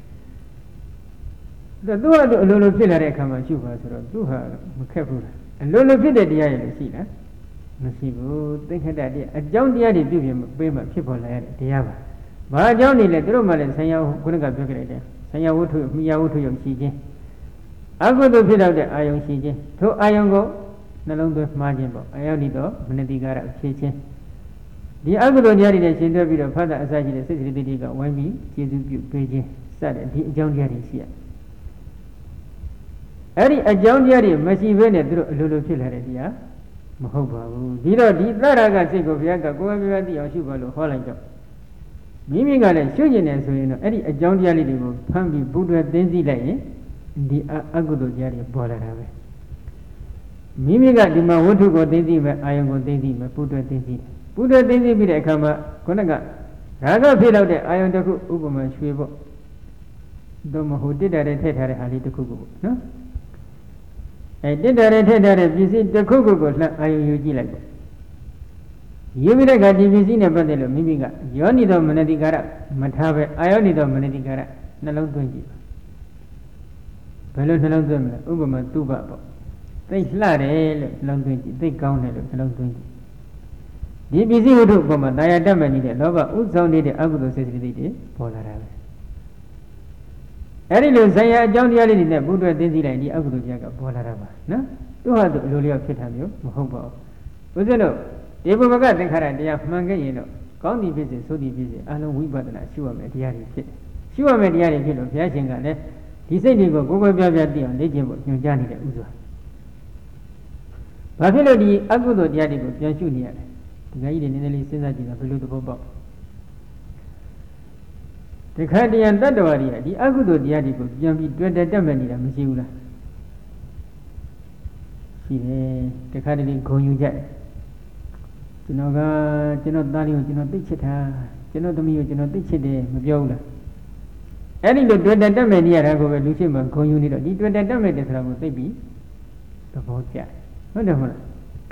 သူကသူအလိုလိုဖြစ်လာတဲ့အခါမှာရှုပါဆိုတော့သူဟာမခက်ဘူးလားအလိုလိုဖြစ်တဲ့တရားတွေလည်းရှိလားမရှိဘူးသင်္ခတတရားအကြောင်းတရားတွေပြုပြင်ပေးမှဖြစ်ပေါ်လာရတဲ့တရားပါဘာအကြောင်းနေလဲသူတို့မှလည်းဆံရခုနကပြောခဲ့တဲ့ဆံရဝတ္ထုမိယဝတ္ထုယုံရှိခြင်းအကုသိုလ်ဖြစ်တော့တဲ့အာယုံရှိခြင်းထိုအာယုံကိုနှလုံးသွင်းမှားခြင်းပေါ့အာယုန်ဒီတော့မနတိကာရဖြစ်ခြင်းဒီအကုသိုလ်တရားတွေနဲ့ရှင်းတွဲပြီးတော့ဖတ်တာအစရှိတဲ့စိတ်စိတ်တွေကဝိုင်းပြီးကျေစုပြုပေးခြင်းစတဲ့ဒီအကြောင်းတရားတွေရှိရအဲ့ဒီအကြောင်းတရားတွေမရှိဘဲနဲ့သူတို့အလိုလိုဖြစ်လာတဲ့တရားမဟုတ်ပါဘူးဒီတော့ဒီသရဂစိတ်ကိုဘုရားကကိုယ်ပဲသိအောင်ရှုပါလို့ဟောလိုက်တော့မိမိကလည်းရှုကျင်တယ်ဆိုရင်တော့အဲ့ဒီအကြောင်းတရားလေးတွေကိုဖမ်းပြီးပူတွဲသိသိလိုက်ရင်ဒီအကုသိုလ်တရားတွေပေါ်လာတာပဲမိမိကဒီမှာဝတ္ထုကိုသိသိမယ်အာယုံကိုသိသိမယ်ပူတွဲသိသိတယ်ပူတွဲသိသိပြီးတဲ့အခါမှာခုနကရာဂဖြစ်လောက်တဲ့အာယုံတစ်ခုဥပမာရွှေပေါ့တော့မဟုတ်တစ်တာတဲ့ထည့်ထားတဲ့ဟာလေးတစ်ခုကိုနော်အဲတစ်တာတဲ့ထည့်ထားတဲ့ပစ္စည်းတစ်ခုကိုလှမ်းအာယုံယူကြည့်လိုက်ပေါ့ယူပြီးတဲ့အခါဒီပစ္စည်းနဲ့ပတ်သက်လို့မိမိကယောနိသောမနတိကာရမထားပဲအာယောနိသောမနတိကာရနှလုံးသွင်းကြည့်ဘယ်လိုနှလုံးသွင်းမလဲဥပမာတုပပေါ့သိလှတယ်လို့နှလုံးသွင်းကြည့်သိကောင်းတယ်လို့နှလုံးသွင်းကြည့်ဒီပစ္စည်းဝတ္ထုပုံမှာတာယာတတ်မှနေတဲ့လောဘဥဆောင်နေတဲ့အကုသိုလ်စိတ်စိတ်တွေပေါ်လာတာပဲအဲ့ဒီလိုဇာယအကြောင်းတရားလေးတွေနဲ့ဘုဒ္ဓသိသိလိုက်ဒီအကုသိုလ်တရားကပေါ်လာတာပါနော်သူ့ဟာသူအလိုလျောက်ဖြစ်တာမျိုးမဟုတ်ပါဘူးဦးဇင်းတို့ဒီဘုမကသင်္ခါရတရားမှန်ခဲ့ရင်တော့ကောင်းသည်ဖြစ်စေဆိုးသည်ဖြစ်စေအလုံးဝိပဿနာရှုရမယ်တရားတွေဖြစ်တယ်ရှုရမယ်တရားတွေဖြစ်လို့ဘုရားရှင်ကလည်းဒီစိတ်တွေကိုကိုယ်ကိုယ်ပြပြသိအောင်လေ့ကျင့်ဖို့ညွှန်ကြားနေတဲ့ဥစွာဘာဖြစ်လို့ဒီအကုသိုလ်တရားတွေကိုပြန်ရှုနေရလဲဒီကကြီးတွေနည်းနည်းလေးစဉ်းစားကြည့်တာဘယ်လိုသဘောပေါက်ဒီခါတရံတတ္တဝါတွေကဒီအကုသိုလ်တရားတွေကိုပြန်ပြီးတွေ့တက်မဲ့နေတာမရှိဘူးလားရှိတယ်ဒီခါတည်းဂုံယူကြကျွန်တော်သားလေးကိုကျွန်တော်သိချစ်တာကျွန်တော်သမီးကိုကျွန်တော်သိချစ်တယ်မပြောဘူးလားအဲ့ဒီလိုတွေ့တက်မဲ့နေရတာကိုပဲလူရှိမှဂုံယူနေတော့ဒီတွေ့တက်မဲ့တယ်ဆိုတာကိုသိပြီးသဘောကျဟုတ်တယ်မဟုတ်လား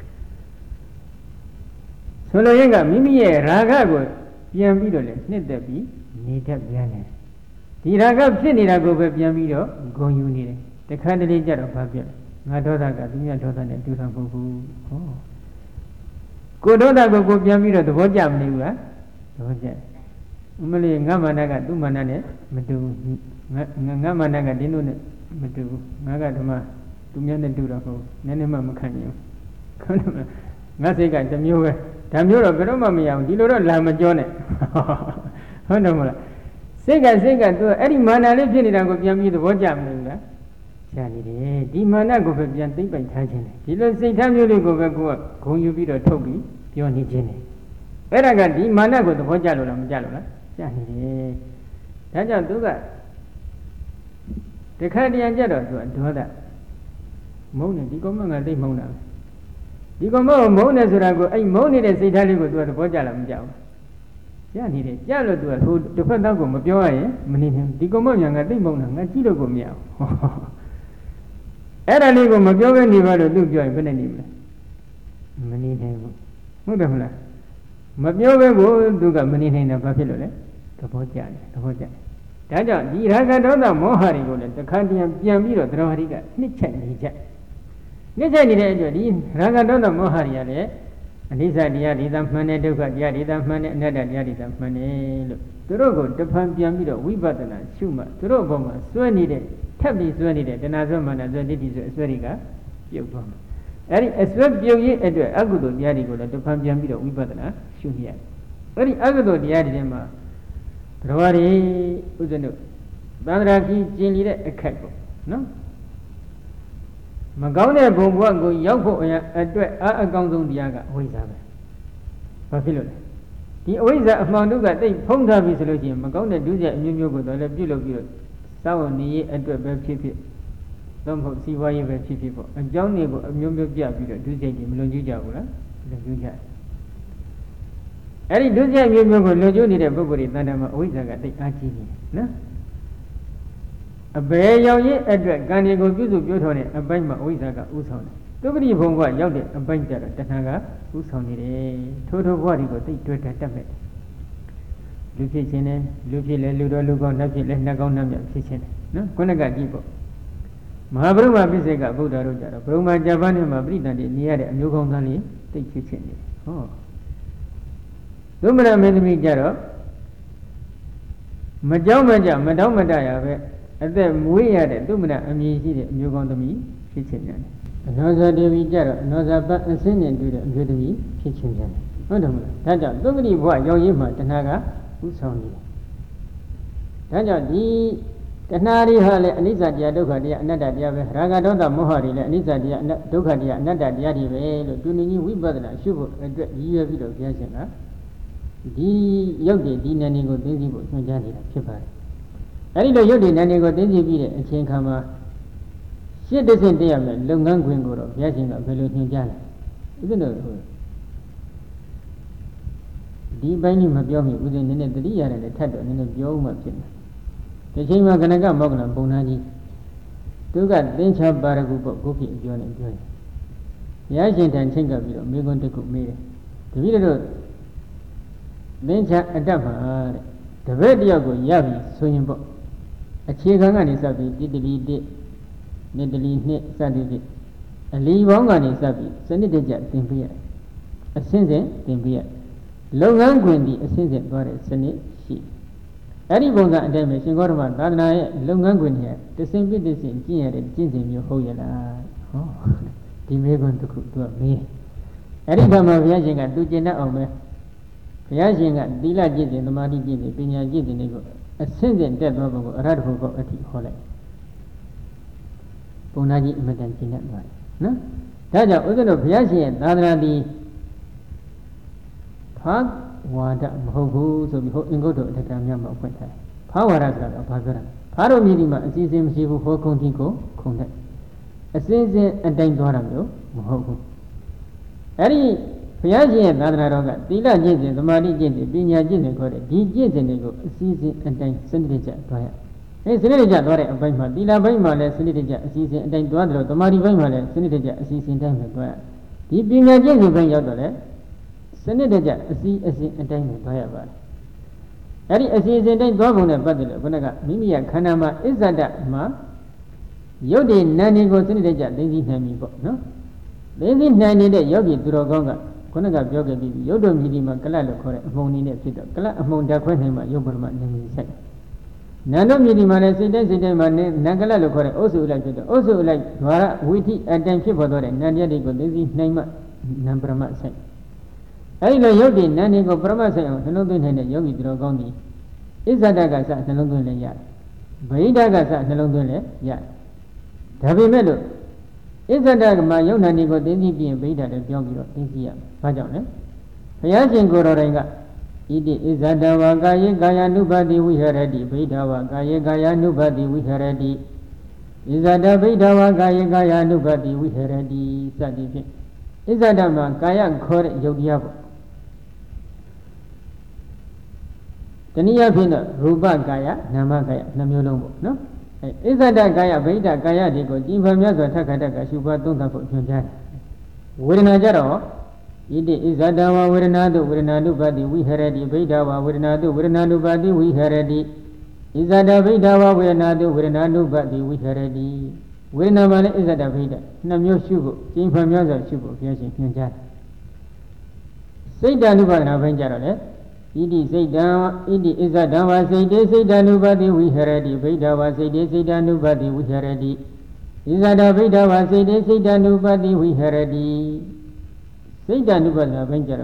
ဆိုလိုရင်းကမိမိရဲ့ရာဂကိုပြန်ပြီးတော့လေနှစ်သက်ပြီးနေတတ်ပြန်တယ်ဒီရာဂဖြစ်နေတာကိုပဲပြန်ပြီးတော့ဂုံယူနေတယ်တခါတလေကြတော့ဘာပြောလဲငါဒေါသကသူများဒေါသနဲ့တူတာမဟုတ်ဘူးဟောကိုဒေါသကိုကိုပြန်ပြီးတော့သဘောကျမနေဘူးလားသဘောကျအမလေးငါမာနကသူ့မာနနဲ့မတူဘူးငါမာနကဒီလိုနဲ့မတူဘူးငါကဓမ္မသူများနဲ့တူတော့ဟုတ်နည်းနည်းမှမခံရင်ခေါင်းတော့ငါစိတ်ကတစ်မျိုးပဲဒါမျိုးတော့ဘယ်တော့မှမရအောင်ဒီလိုတော့လာမကြောနဲ့ဟုတ်တယ်မလားစိတ်ကသူအဲ့ဒီမာနလေးဖြစ်နေတာကိုပြန်ပြီးသဘောကျမနေဘူးလားရှားနေတယ်ဒီမာနကိုပဲပြန်သိမ့်ပိုင်ထားခြင်းတယ်ဒီလိုစိတ်ထားမျိုးလေးကိုပဲကိုကဂုံယူပြီးတော့ထုတ်ပြီးပြောနေခြင်းတယ်အဲ့ဒါကဒီမာနကိုသဘောကျလို့လားမကျလို့လားကျနေတယ်ဒါကြောင့်သူကတခါတရံကြတော့သူကဒေါသမုန်းတယ်ဒီကောင်မငါသိမုန်းတာဒီကောင်မကိုမုန်းတယ်ဆိုတာကိုအဲ့မုန်းနေတဲ့စိတ်ထားလေးကိုသူကသဘောကျလားမကျဘူးကျနေတယ်ကြလို့သူကဟိုတစ်ဖက်သားကိုမပြောရရင်မနေနိုင်ဒီကောင်မညာငါသိမုန်းတာငါကြည့်လို့ကိုမရဘူးအဲ့ဒါလေးကိုမပြောဘဲနေပါလို့သူပြောရင်ဘယ်နဲ့နေမလဲမနေနိုင်ဘူးဟုတ်တယ်မလားမပြောဘဲကိုသူကမနေနိုင်တာဘာဖြစ်လို့လဲသဘောကျတယ်သဘောကျတယ်ဒါကြောင့်ဒီရာဂဒေါသမောဟတွေကိုလည်းတခါတည်းပြန်ပြီးတော့တရားဟရိကနှစ်ချက်နေကြနှစ်ချက်နေတဲ့အတွက်ဒီရာဂဒေါသမောဟတွေကလည်းအနိစ္စတရားဒီသာမှန်တဲ့ဒုက္ခတရားဒီသာမှန်တဲ့အနတ္တတရားဒီသာမှန်တယ်လို့သူတို့ကိုတဖန်ပြန်ပြီးတော့ဝိပဿနာရှုမှသူတို့အပေါ်မှာစွဲနေတဲ့ထပ်ပြီးစွဲနေတဲ့တဏှာစွဲမာနစွဲဒိဋ္ဌိစွဲအစွဲတွေကပြုတ်သွားမှာအဲ့ဒီအစွဲပြုတ်ရေးအတွက်အကုသိုလ်တရားတွေကိုလည်းတဖန်ပြန်ပြီးတော့ဝိပဿနာရှုနေရတယ်အဲ့ဒီအကုသိုလ်တရားတွေထဲမှာ Rawari Udanu Bandraki Jilly a capo, no? Magone Bumbo, Yoko, a Gongdon Diaga, Wizabe. Papillo. The Oiza of Manduga, they Ponga Visology, Magone Duja, New York, the Bulo, Sound Ni, and to a very cheap. Don't see why you were cheap people. And John Nebo, a New York Jabulo, Duja, Melonja, Duja. Any Duja, New York, Lojuni, a Bogori, Madame Oizaga, the Archini, no? A bear young address, Gandhi go to Butone, a Bama Oizaga, Uson. Nobody from what yelled a banker, Tanaga, Uson, total body go take to a tablet. Lupi Chene, Lupi Ludo Lugo, Napi, Nagona, Fishin, no? Konaga Gibo. Mahabruma Bisega, Buddha Roja, Bruma Javani, Mabrina, near a new Gongani, take kitchen. Oh. Lumina made me Jaro Majamaja, Madame Madaya. At them we had a Dumina amused you going to me, kitchen. Another day we jar, another but a sin into the me, kitchen. Taja, nobody what your yima, Tanaga, who sound you. Taja, the Tanari Hale, Anisa Diadoka, another Diabe, Ragadonda Mohari, Anisa Dokadia, another Diadi, Dunini, we brother, Shubo, a year bit of Yasana. The Yogi, the Nanigo, Dinzibo, Majani, Chipa. I know you didn't any go Dinzi and Chinkama. She doesn't dare Lungan Gringo, Yasing of Velutin Jana. You know, the binding Mabiomi within the year and the title and the Bioma Pin. The Chima Ganaga Mogna Bonaji. Tuga then chap Baragubo, Goki, John and Joy. Yasing and Chinka, we're going to cook me. The video then chat a dama. The radio go Yavi, swinging book. A chicken is a bit, did Nedely net Saturday. A leave on is a bit, send it a jet, Timbia. A sinzen, Timbia. Long and windy, a sinzen, but a senate, she. Any bonga and damage, you got about that night, long and wind here. The same bit is in Gina and Jinsim, you hold your eye. Oh, the may going to cook to me. Any time of Yajing at Dujina or me. Yajing at Dila Jizin, the Madi Jizin, Pina Jizin, a sinzen dead rubber, a radful at the hole. Bonaji Madan Chinat. No? Taja Udan of Yashi and Nadra Pag Wada Mohu, so we hope and go to the Gramyam of Quenta. Power as a Pagara. Paro Midima, a season she will hold Contico, Contact. A season and then Doramio, Mohu. Any Piaji and Nadra, Dila Jizin, the Madi Jizin, Binya Jizin, D Jizin, a season and then Sendija. A Senator Dore of Bima, Dila Bima, Senator, a season and then Duadro, the Madi Bima, Senator, a season time of Doya. The Binya Jizin, Banya, Senator, a season and time of Doya. Any a season then Dogona Badilla, Bonaga, Mimia, Kanama, is that ma? Yodi Nani goes Senator, they didn't have me, no? They didn't have Yogi Durogonga. Konaga Yoga, Yodo Midima, Kalala, among the Pita, Kala among the Quenema, Yoberma, name said. Nano Midima, Nagala, also like Dwara, witty, and then Chipodore, Nadia de Godezi, Nama, Nambrama said. I know Yogi, Nani go Brahma say, Hanodun and Yogi Drogondi. Is that Agasa, Hanodun Yat? Baidagasa, Hanodun Yat. Tabi Meadow. Is that my young Nani go Dizzy and Beta and Yogi of India? Pajone? Payajin Gororenga. Is that the Wagaya Gaya nobody we heard ready? Beta Wagaya Gaya nobody we heard ready. Is that the Beta Wagaya Gaya nobody we heard ready? Sadiq. Is that the man Gaya Kor Yogiabo? Tania Pina, Ruba Gaya, Namagaya, Namulombo, no? Is that Gaya Beta Gaya Digo, Jimbamas Takataka, Shuba Dunga for Junjan? Wirinajaro, it is Adawa Wirinado, Wirinado body, we heard it, Bedawa, Wirinado body, we heard it. Is that a Bedawa, Wirinado body, we heard it. Wirinamana is that a Veda, Namio Shubo, Jimbamaza Shubo, Yashin Junjan. Say Danubana Venjarole. Idi say down, Idi is a Dama say they say Danubadi we heard it, Vedawa say they say Danubadi we heard it. Is that a Vedawa say they say Danubadi we heard it. Say Danubana Venture.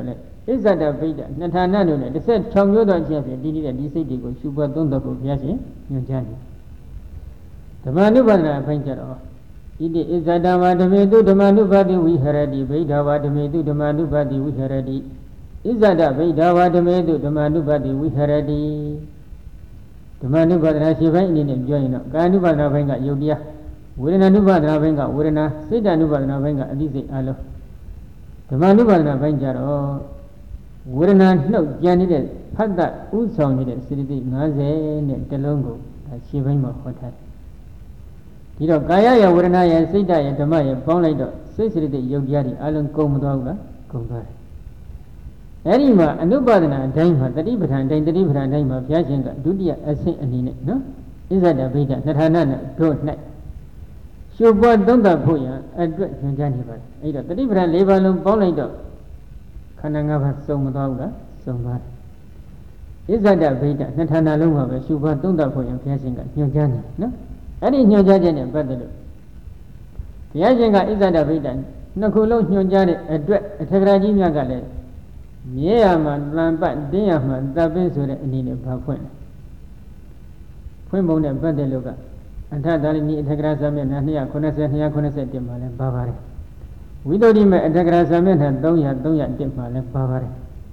Izzata Veda, Natana, the said Chongyoda Japan, did it, this city go, Super Donda go, Yasin, Yajani. The Manubana Painter. It is that Damamedu, the Manubadi, we heard the Veda, Vadamedu, the Manubadi, we heard the Izzata Veda, Vadamedu, the Manubadi, we heard the Manubana Shiva in Joina, Ganubana Venga, Yodia, Wurina Venga, Wurina, Sidanubana Venga, Alize Alo. The Manubana Venga, Wurina, no, Janet, Pada, Usong, City, Naze, Telongo, Shivima Hotel. You know, Gaya, Wurina, Sida, and Tamaya, Bonlido, Sicily, Yogiari, Alan Comodoga, Combari. Anima, and nobody, Dama, the Libertan, the Libertan name of Yajinga, Dudia, a saint and in it, no? Is that a beta, that Hanana, don't night? Sure, boy, don't that Puya, a dread from Janiver. Either the Libertan live alone, Bonlido. Kanangava, so Modoga, so much. Is that a beta, that Hanaluma, Shuba, don't that Puya, Yajinga, Yajani, no? Any new Jajan and Badalo. The Yajinga is that a beta, no Kulo, Yajani, a dread, a Tegraji Yagale. Yeaman, Lambat, Diaman, Dabesur, and in a Papuan. Quimbo and Badeluga, and Tadalini, Tegrasamen, and Yakunaset, Dimal and Bavare. We don't even a Tegrasamen and Doya, Dimal and Bavare.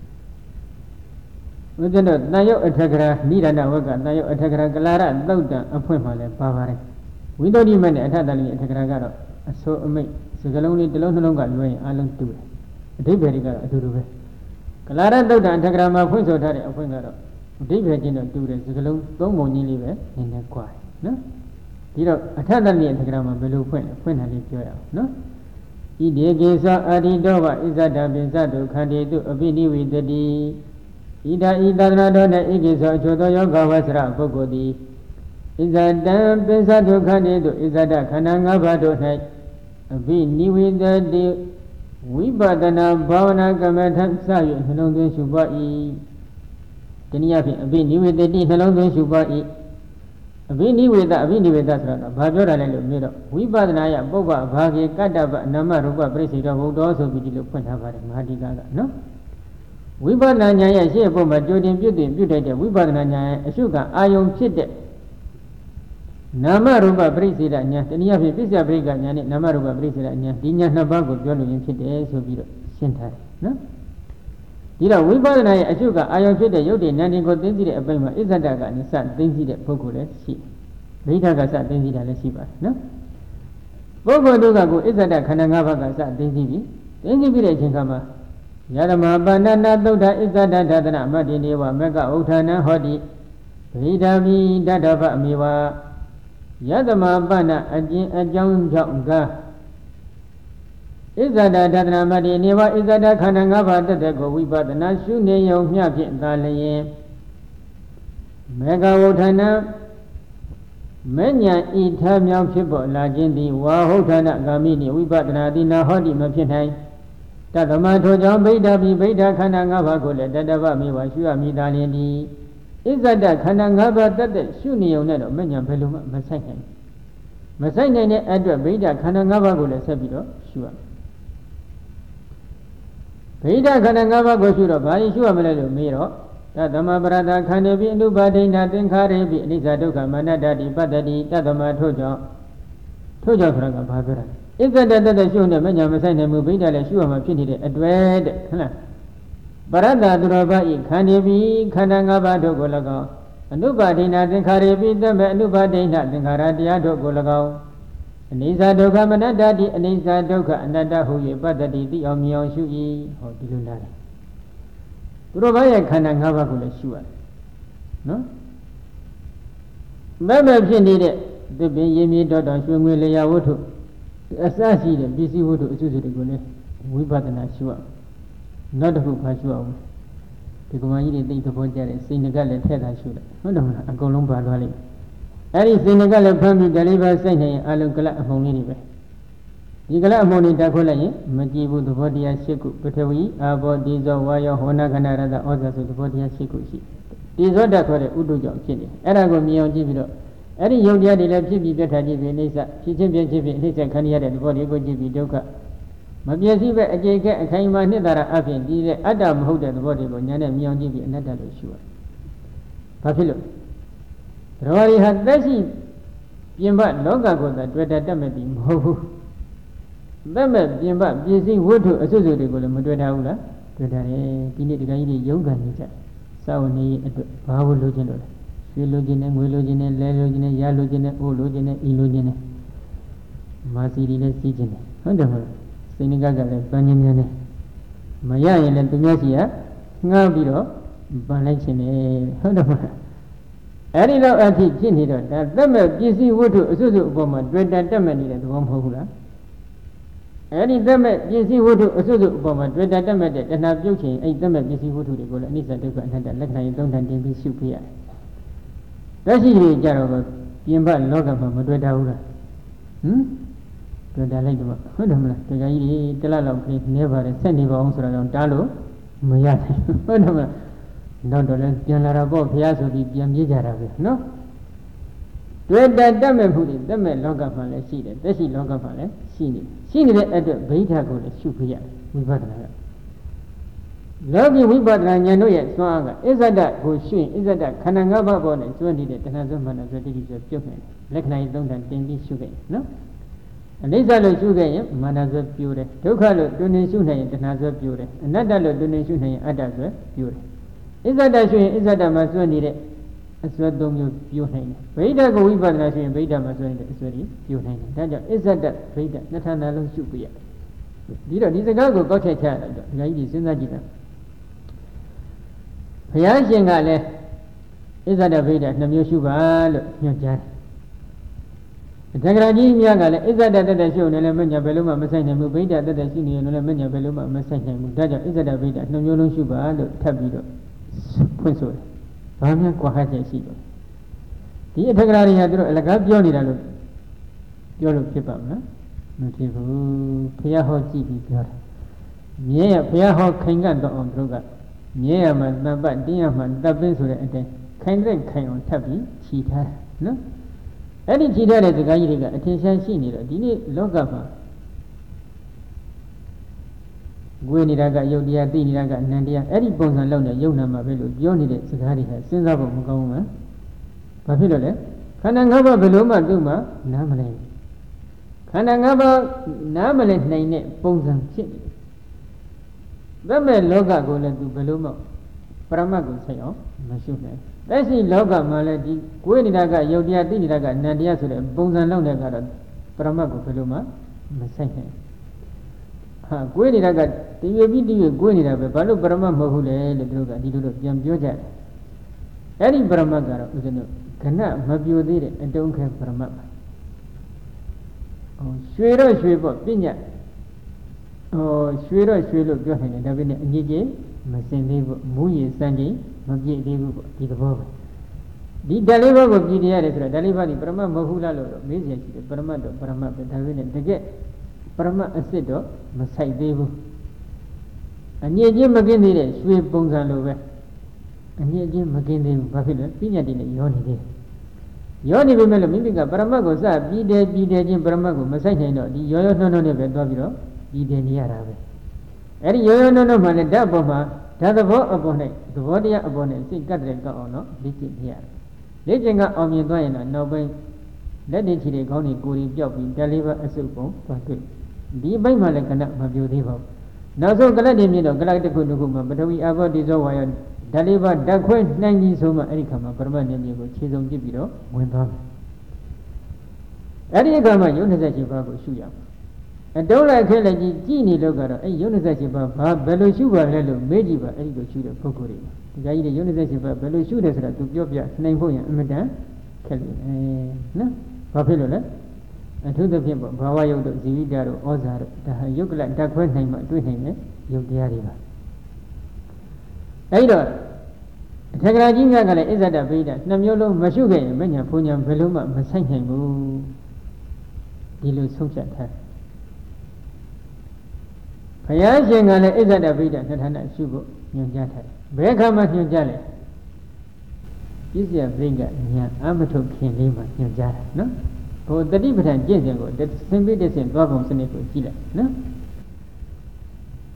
We don't know, Nayo Ategra, Nida Nawaga, Nayo Ategra Galara, Lauda, appointment and Bavare. We don't even a Tadalini Tegragaro, so make Sigaloni, the Longa way, I don't do it. They very good to do it. Clara Dauda and Tagrama Punzo a Pungaro. David didn't do this, don't money live in the quiet. No? You know, a Tadali and Tagrama below when I live here. No? Idiagesa Adidova is a Dabizado, Candido, a Bini with the D. Ida Idana Igisa, Jodoyoga Vasra, Bogodi. Is a damn Bezado Candido, is a Kanangabado night. A Bini with the D. We badana Bavana Gamatan Sayu, Hello Shubai. Teniapi, a bini with the D, Hello Shubai. A bini with that, Bajora and Miro. We badana Boba, Bagi, Kadaba, Namaruba, President would also be the Puntavar, Madigaga, no? We badana, Shebo, Jordan Beauty, we badana, Sugar, Ion Chit. Namaruba President, Teniapi, Pisa Briga, Namaruba President, Dina Nabago, Jolly, so be Sintai, no? Did a Wiba and I, Sugar, I am the Yodi, Nanny got Dindy, a Bama, Isadaga, and San, Dindy, Pocole, she. Ritaga sat Dindy, and Shiba, no? Bogo Dugago, Isada, Kanangava, sat Dindy, Dindy village in Kama. Yadama, Banana, Doda, Isada, Dadana, Madineva, Mega Otana, Hodi, Ridavi, Dadava, Miwa. Yadama Bana, a young Jonga. Is that Dadana Madineva, is that a Kanangava, the Dego, we bought the Nashune, young Yakin, Dalaye. Mega Otana Menya eat time young people, Lajindi, Wahotana, Gamini, we bought the Nadina Hodi, Mapinai. Tadamato John Beta, Beta Kanangava, Dadava, Miwa, Shua Midalini. Is that Kanangava that the Sunio Nedo, Menya Peluma, Masakan? Masakan address Beta Kanangava Gula Sabiro, sure. Beta Kanangava Gosura, Shua Melo Miro, Tadama Brada Kanebi, Nubadi, Natin Karebi, Lizadoka, Manadadi, Badadi, Tadama Tojo, Tojo Fraga Babera. Is that the Shuna Menya Masana Mubida, Shua Mapinity, a dread. Barada Durabai, Kanebi, Kanangava Dogolago, and nobody nothing Karebi, the nobody nothing Karadia Dogolago. And Isa Doga Manadadi, and Isa Doga, and Nada Hui, Badadi, the Omio Shui, or Dilunari. Durabaya Kanangava Gulashua. No? Baba needed the Bayemi Dodon, Shumilea Wotu, assassin, busy Wotu, Susie, we bought an Ashua. Not who Pashua. The Gomani think about that in Senegal and Ted Ashura. No, a Columba Valley. Any Senegal and Pammy deliver Sene, Alugala among anyway. Nigala among Dacolay, Majibu, the body as Shiku, Petawi, about these of Waya, Honaganara, the others of the body as Shikushi. These are the Udu Jom Chili. Arago Mio Jibido. Any young lady left Jibi better Jibi Nisa, she championship in Nisa Kanya and body go Jibi Doka. မပြည့်စည်ပဲအခြေခဲအခိုင်အမာနှစ်သာရအပြင်ဒီတဲ့အတ္တမဟုတ်တဲ့သဘောတွေကိုဉာဏ်နဲ့မြင်အောင်ကြည့်ပြီးအနတ္တလို့ရှုရဘာဖြစ်လို့တော်ရီဟာသက်ရှိပြင်ပလောကကိုသာတွေ့တတ်မဲ့ပြီးမဟုတ်ဘူးသက်မဲ့ပြင်ပပြည့်စည်ဝတ္ထုအစွတ်စွတ်တွေကိုလည်းမတွေ့တာဘူးလားတွေ့တာတယ်ဒီနေ့ဒီကကြီးတွေယုံကန်နေကြစောင့်နေအတွက်ဘာလို့လိုချင်လို့လဲရွှေလိုချင်တယ်ငွေလိုချင်တယ်လဲလိုချင်တယ်ရလိုချင်တယ်အိုးလိုချင်တယ်ဤလိုချင်တယ်မာစီတွေလည်းစီးချင်တယ်ဟုတ်တယ်မဟုတ်စိတ်ငကကလည်းပန်းချင်းများနေမရရင်လည်းသူများစီကငှားပြီးတော့ပန်းလိုက်ခြင်းတယ်ဟုတ်တယ်မဟုတ်အဲ့ဒီတော့အဖြစ်ဖြစ်နေတော့ဒါသက်မဲ့ပစ္စည်းဝတ္ထုအစွတ်စွတ်အပေါ်မှာတွေ့တတ်မဲ့နေတဲ့သဘောမဟုတ်ဘူးလားအဲ့ဒီသက်မဲ့ပစ္စည်းဝတ္ထုအစွတ်စွတ်အပေါ်မှာတွေ့တတ်မဲ့တဲ့တဏှာပြုတ်ခြင်းအဲ့ဒီသက်မဲ့ပစ္စည်းဝတ္ထုတွေကိုလည်းအနိစ္စဒုက္ခအနတ္တလက္ခဏာရေးသုံးဌာန်တင်ပြီးရှုပြရတယ်လက်ရှိကြီးကြတော့ပြင်ပလောကမှာမတွေ့တတ်ဘူးလားတွေ့တတ်လိုက်တော့ဟုတ်တယ်မလားတရားကြီးတွေတလလောက်ပြေးနေပါတယ်ဆက်နေပါအောင်ဆိုတော့တားလို့မရနိုင်ဟုတ်တယ်မလားနောက်တော့လည်းပြန်လာတာပေါ့ဘုရားဆိုပြီးပြန်ပြေးကြတာပဲနော်တွေ့တတ်မဲ့မှုတွေသက်မဲ့လောကမှာလည်းရှိတယ်သက်ရှိလောကမှာလည်းရှိနေတဲ့အတွက်ဗိဓာကိုလည်းရှုပြရဝိပဿနာကလောကီဝိပဿနာဉာဏ်တို့ရဲ့စွမ်းအားကအစ္ဆဒကိုရှုရင်အစ္ဆဒခန္ဓာ၅ပါးပေါ်နဲ့ကျွမ်းနေတဲ့တဏှာစွမ်းမှန်တဲ့တိတိကျပြုတ်နေတယ်လက္ခဏာရေးသုံးဌာန်တင်ပြီးရှုခဲ့နော်အနိစ္စလို့ရှုခဲ့ရင်မာနစွဲပြိုးတယ်ဒုက္ခလို့တွင်တွင်ရှုနိုင်ရင်တဏှာစွဲပြိုးတယ်အနတ္တလို့တွင်တွင်ရှုနိုင်ရင်အတ္တစွဲပြိုးတယ်အစ္ဆဒရှုရင်အစ္ဆဒမှာစွဲနေတဲ့အစွဲ၃မျိုးပြိုးနိုင်တယ်ဗိဓာကိုဝိပဿနာရှုရင်ဗိဓာမှာစွဲနေတဲ့အစွဲကြီးပြိုးနိုင်တယ်ဒါကြောင့်အစ္ဆဒဗိဓာနှစ်ဌာနလုံးရှုပြရဒီတော့ဒီစကားကိုကောက်ချက်ချရတော့ဒကာကြီးစဉ်းစားကြည့်တာဘုရားရှင်ကလည်းအစ္ဆဒဗိဓာ2မျိုးရှုပါလို့ညွှန်ကြားတယ်တက္ကရာကြီးများကလည်းအစ္ဆဒတတရှုနေလည်းမညာဘယ်လိုမှမဆိုင်နိုင်ဘူးဗိဓာတတရှုနေလည်းမညာဘယ်လိုမှမဆိုင်နိုင်ဘူးဒါကြောင့်အစ္ဆဒဗိဓာ2မျိုးလုံးရှုပါလို့ထပ်ပြီးတော့ဖွင့်ဆိုတယ်ဘာမှကွာဟချက်ရှိတော့ဒီအထက်ကရာတွေဟာသူတို့အလကားပြောနေတာလို့ပြောလို့ဖြစ်ပါမလားမဖြစ်ဘူးဘုရားဟောကြည့်ပြီးပြောတာမြဲရဘုရားဟောခိုင်ကတော့အောင်သူတို့ကမြဲရမှာတန်ပတ်တင်းရမှာတပ်ပင်းဆိုတဲ့အတိုင်းခိုင်တဲ့ခိုင်အောင်ထပ်ပြီးခြိထားတယ်နော်အဲ့ဒီခြိထားတဲ့စကားကြီးတွေကအထင်ရှားရှိနေတော့ဒီနေ့လောကမှာငွေနေတာကယုတ်တရားသိနေတာကအနန္တရားအဲ့ဒီပုံစံလောက်နဲ့ယုံနာမှာပဲလို့ပြောနေတဲ့စကားတွေဟာစဉ်းစားဖို့မကောင်းဘူးလားဘာဖြစ်လို့လဲခန္ဓာ၅ပါးဘယ်လိုမှသူ့မှာနားမလဲခန္ဓာ၅ပါးနားမလဲနိုင်တဲ့ပုံစံဖြစ်နေတယ်။ဒါမဲ့လောကကိုလည်းသူဘယ်လိုမှပရမတ်ကိုဆိုင်အောင်မရှုနိုင်။သက်ရှိလောကမှာလည်းဒီကိုယ်နေတာကယုတ်တရားသိနေတာကနန္တရားဆိုတဲ့ပုံစံလောက်နဲ့ကတော့ပရမတ်ကိုဘယ်လိုမှမဆိုင်နိုင်။ဟာကိုယ်နေတာကတရွေပြီးတရွေကိုယ်နေတာပဲဘာလို့ပရမတ်မဟုတ်ဘူးလဲလို့သူတို့ကဒီလိုလိုပြန်ပြောကြတယ်။အဲ့ဒီပရမတ်ကတော့ဦးဇင်းတို့ခဏမပြိုသေးတဲ့အတုံးခဲပရမတ်ပါရွှေတော့ရွှေပေါ့ပညာရွှေတော့ရွှေလို့ပြောနိုင်တယ်ဒါပေမဲ့အငြိကြီးမစင်သေးဘူးမူရည်စံကြီးမပြည့်သေးဘူးပေါ့ဒီသဘောပဲဒီဓာတ်လေးပါးကိုပြည်တရတယ်ဆိုတော့ဓာတ်လေးပါးဒီပရမတ်မဟုတ်ဘူးလားလို့မေးစရာရှိတယ်ပရမတ်တော့ပရမတ်ပဲဒါပေမဲ့တကယ်ပရမတ်အစ်စ်တော့မဆိုင်သေးဘူးအငြိကြီးမကင်းသေးတဲ့ရွှေပုံစံလိုပဲအငြိကြီးမကင်းသေးဘူးဘာဖြစ်လဲပညာတည်းနဲ့ရောနေသေးတယ်ရောနေပြီမဲ့လို့မိမိကပရမတ်ကိုစပြီးတယ်ချင်းပရမတ်ကိုမဆိုင်နိုင်တော့ဒီရောနှုံနဲ့ပဲသွားပြီးတော့ပြီးတယ်နေရတာပဲအဲ့ဒီရောနှုံမှလည်းဓာတ်ပေါ်မှာဓာတ်သဘောအပေါ်နဲ့သဘောတရားအပေါ်နဲ့စိတ်ကတ်တဲ့ကောက်အောင်တော့လေ့ကျင့်နေရတယ်လေ့ကျင့်ကအောင်မြင်သွားရင်တော့နောက်ပိုင်းလက်တွေခြေတွေခေါင်းတွေကိုယ်တွေပြောက်ပြီးဓာတ်လေးပါအစုပ်ပုံသွားတွေ့ဒီဘက်မှလည်းခဏမပြိုသေးပါဘူးနောက်ဆုံးကလတ်တွေမြင်တော့ကလတ်တစ်ခုတစ်ခုမှာပထဝီအဘောတိဇောဝါယဓာတ်လေးပါဓာတ်ခွဲနိုင်ကြီးဆိုမှအဲ့ဒီခါမှာပရမတ်ဉာဏ်ကိုခြေစုံပြစ်ပြီးတော့ဝင်သွားမယ်အဲ့ဒီအခါမှာယုံ28ပါးကိုရှုရမှာအတုံးလိုက်ခဲလိုက်ကြည့်နေလို့ကတော့အဲ့ယုံ28ပါးဘာဘယ်လိုရှုပါလဲလို့မေးကြည့်ပါအဲ့ဒီလိုရှုတဲ့ပုဂ္ဂိုလ်တွေဒီကကြီးတွေယုံ28ပါးဘယ်လိုရှုတယ်ဆိုတာသူပြောပြနိုင်ဖို့ရအမတန်ခက်လို့နော်ဘာဖြစ်လို့လဲအထူးသဖြင့်ပေါ့ဘာဝယုတ်တို့ဇီဝိတတို့ဩဇာတို့ဒါဟာယုတ်ကလဓာတ်ခွဲနိုင်မှတွေ့နိုင်တဲ့ယုတ်တရားတွေပါအဲ့တော့အထက်ကရာကြီးများကလည်းအစ္ဆဒဗိဓာ2မျိုးလုံးမရှုခဲ့ရင်မညာဘုံညာဘယ်လိုမှမဆိုင်နိုင်ဘူးဒီလိုဆုံးဖြတ်ထားဘုရားရှင်ကလည်းအစ္ဆဒဗိဓာ2ဌာနရှုဖို့ညွှန်ကြားထားတယ်ဘယ်အခါမှညွှန်ကြားလဲပြည့်စရာပြိဋ္ဌာညာအမထုတ်ခင်လေးမှညွှန်ကြားတာနော်ဟိုတတိပဋ္ဌာန်ကျင့်စဉ်ကိုသင်္ပိဋ္ဌစဉ်သွားပုံစနစ်ကိုကြည့်လိုက်နော်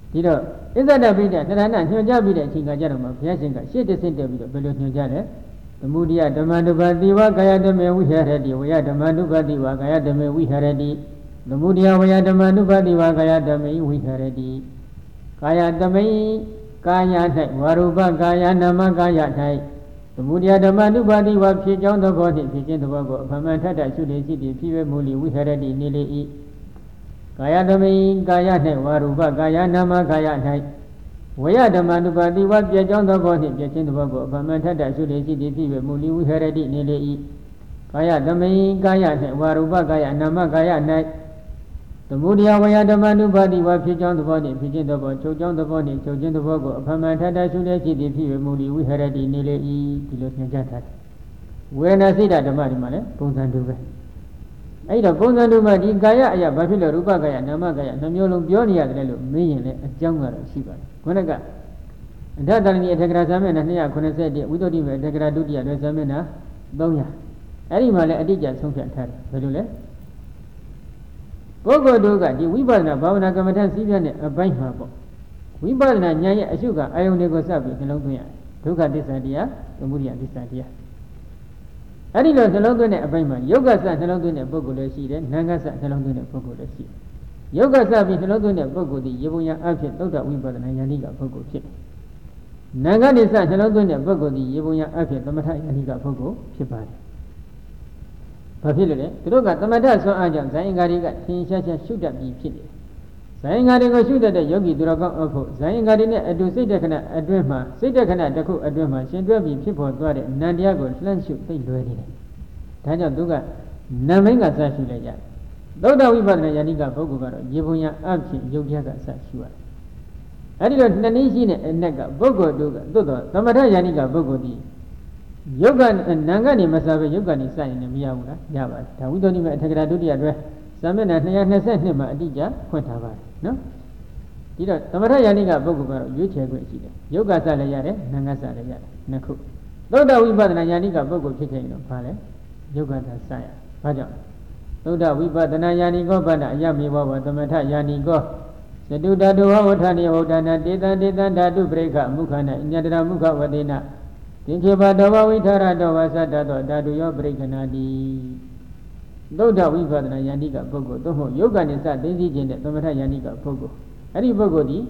ဒီတော့ဣဇဒပိဋကသရဏညွှန်ကြားပြီးတဲ့အချိန်ကကြတော့မှဘုရားရှင်ကရှေ့တစ်ဆင့်တက်ပြီးတော့ဘယ်လိုညွှန်ကြားလဲသမုဒိယဓမ္မနုပါတိဝကာယဓမ္မေဝိဟရတိဝယဓမ္မနုပါတိဝကာယဓမ္မေဝိဟရတိသမုဒိယဝယဓမ္မနုပါတိဝကာယဓမ္မေဝိဟရတိကာယဓမ္မေကာယ၌ဝရူပကာယနာမကာယ၌သမုဒိယဓမ္မနုပါတိဝဖြစ်ကြောင်းသဘောနှင့်ဖြစ်ခြင်းသဘောကိုအဖမှန်ထထရှုလျက်ရှိသည်ဖြစ်၍မူလီဝိဟရတိနေလေ၏ကာယဓမ္မေကာယ၌ဝရူပကာယနာမကာယ၌ဝယဓမ္မနုပါတိဝပြကြောင်းသဘောနှင့်ပြခြင်းသဘောကိုအဖမှန်ထထရှုလျက်ရှိသည်ဖြစ်၍မူလီဝိဟရတိနေလေ၏ကာယဓမ္မေကာယ၌ဝရူပကာယနာမကာယ၌သမုဒိယဝယဓမ္မနုပါတိဝဖြစ်ကြောင်းသဘောနှင့်ဖြစ်ခြင်းသဘောချုပ်ကြောင်းသဘောနှင့်ချုပ်ခြင်းသဘောကိုအဖမှန်ထထရှုလျက်ရှိသည်ဖြစ်၍မူလီဝိဟရတိနေလေ၏ဒီလိုသင်ကြားထားတယ်ဝေဒနာစိတ်ဓမ္မတွေမှာလည်းပုံစံတူပဲအဲ့တော့ပုံစံတူမှာဒီကာယအရာဘာဖြစ်လို့ရူပကာယနာမကာယနှမျိုးလုံးပြောနေရတယ်လို့မေးရင်လည်းအကြောင်းကတော့ရှိပါတယ်ခုနကအဋ္ဌတရဏီအထက်ကရာဇာမျက်နှာ291ဝိသုဒ္ဓိမေအထက်ကရာဒုတိယတွဲဇာမျက်နှာ300အဲ့ဒီမှာလည်းအတိအကျဆုံးဖြတ်ထားတယ်ဘယ်လိုလဲပုဂ္ဂိုလ်တို့ကဒီဝိပဿနာဘာဝနာကမ္မထစီးပြတဲ့အပိုင်းမှာပေါ့ဝိပဿနာဉာဏ်ရဲ့အရှုကအာယုန်တွေကိုစပြီးနှလုံးသွင်းရတယ်ဒုက္ခသစ္စာတရားသမုဒယသစ္စာတရားအဲ့ဒီလိုနှလုံးသွင်းတဲ့အပိုင်းမှာယုတ်ကစနှလုံးသွင်းတဲ့ပုဂ္ဂိုလ်လည်းရှိတယ်နာငါစနှလုံးသွင်းတဲ့ပုဂ္ဂိုလ်လည်းရှိတယ်ယုတ်ကစပြီးနှလုံးသွင်းတဲ့ပုဂ္ဂိုလ်ဒီရေပုံရအဖြစ်သုဒ္ဓဝိပဿနာဉာဏ်ဤကပုဂ္ဂိုလ်ဖြစ်တယ်နာငါနိစနှလုံးသွင်းတဲ့ပုဂ္ဂိုလ်ဒီရေပုံရအဖြစ်သမထဉာဏ်ဤကပုဂ္ဂိုလ်ဖြစ်ပါတယ်ဘာဖြစ်လို့လဲသူတို့ကသမထဆွမ်းအားကြောင့်ဇာယင်္ဂါတွေကထင်ရှားရှားရှုတတ်ပြီးဖြစ်တယ်ဇာယင်္ဂါတွေကိုရှုတတ်တဲ့ယောဂီသူတော်ကောင်းအဖို့ဇာယင်္ဂါတွေနဲ့အတူစိတ်တက္ခဏအတွင်းမှာစိတ်တက္ခဏတစ်ခုအတွင်းမှာရှင်တွဲပြီးဖြစ်ပေါ်သွားတဲ့နံတရားကိုလှမ်းရှုသိလွယ်နေတယ်ဒါကြောင့်သူကနံမိန်ကစရှုလိုက်ကြသုဒ္ဓဝိပဿနာယန္တိကပုဂ္ဂိုလ်ကတော့ရေပုံရအဖြစ်ယုတ်တရားကစရှုရတယ်အဲ့ဒီတော့နှစ်နည်းရှိတဲ့အနက်ကပုဂ္ဂိုလ်တို့ကသို့တော့သမထယန္တိကပုဂ္ဂိုလ်ဒီယုတ်ကနံကနေမစားပဲယုတ်ကနေစရင်လည်းမရဘူးလားရပါတယ်ဒါဝိသုဒ္ဓိမေအထက်ကရာဒုတိယတွဲဇာမျက်နှာ222မှာအတိအကျဖွင့်ထားပါတယ်နော်ဒီတော့သမထယန္တိကပုဂ္ဂိုလ်ကတော့ရွေးချယ်ခွင့်ရှိတယ်ယုတ်ကစလည်းရတယ်နံကစလည်းရတယ်နှစ်ခုသုဒ္ဓဝိပဿနာယန္တိကပုဂ္ဂိုလ်ဖြစ်ခဲ့ရင်တော့ဘာလဲယုတ်ကသာစရဘာကြောင့်သုဒ္ဓဝိပဿနာယန္တိကောပဏအယမေဘောသမထယန္တိကောသတုဓာတုဝဋ္ဌာနိဝဋ္ဌာနာတေတံဓာတုပရိက္ခမုခနာညတရမုခဝတေနသင်္ခေပတောဘဝိထာရတောဝသတ္တသောဓာတုယောပရိက္ခနာတိသုဒ္ဓဝိပဿနာယန္တိကပုဂ္ဂိုလ်သို့မဟုတ်ယုတ်ကနေစသိသိခြင်းတဲ့သမထယန္တိကပုဂ္ဂိုလ်အဲ့ဒီပုဂ္ဂိုလ်ဒီ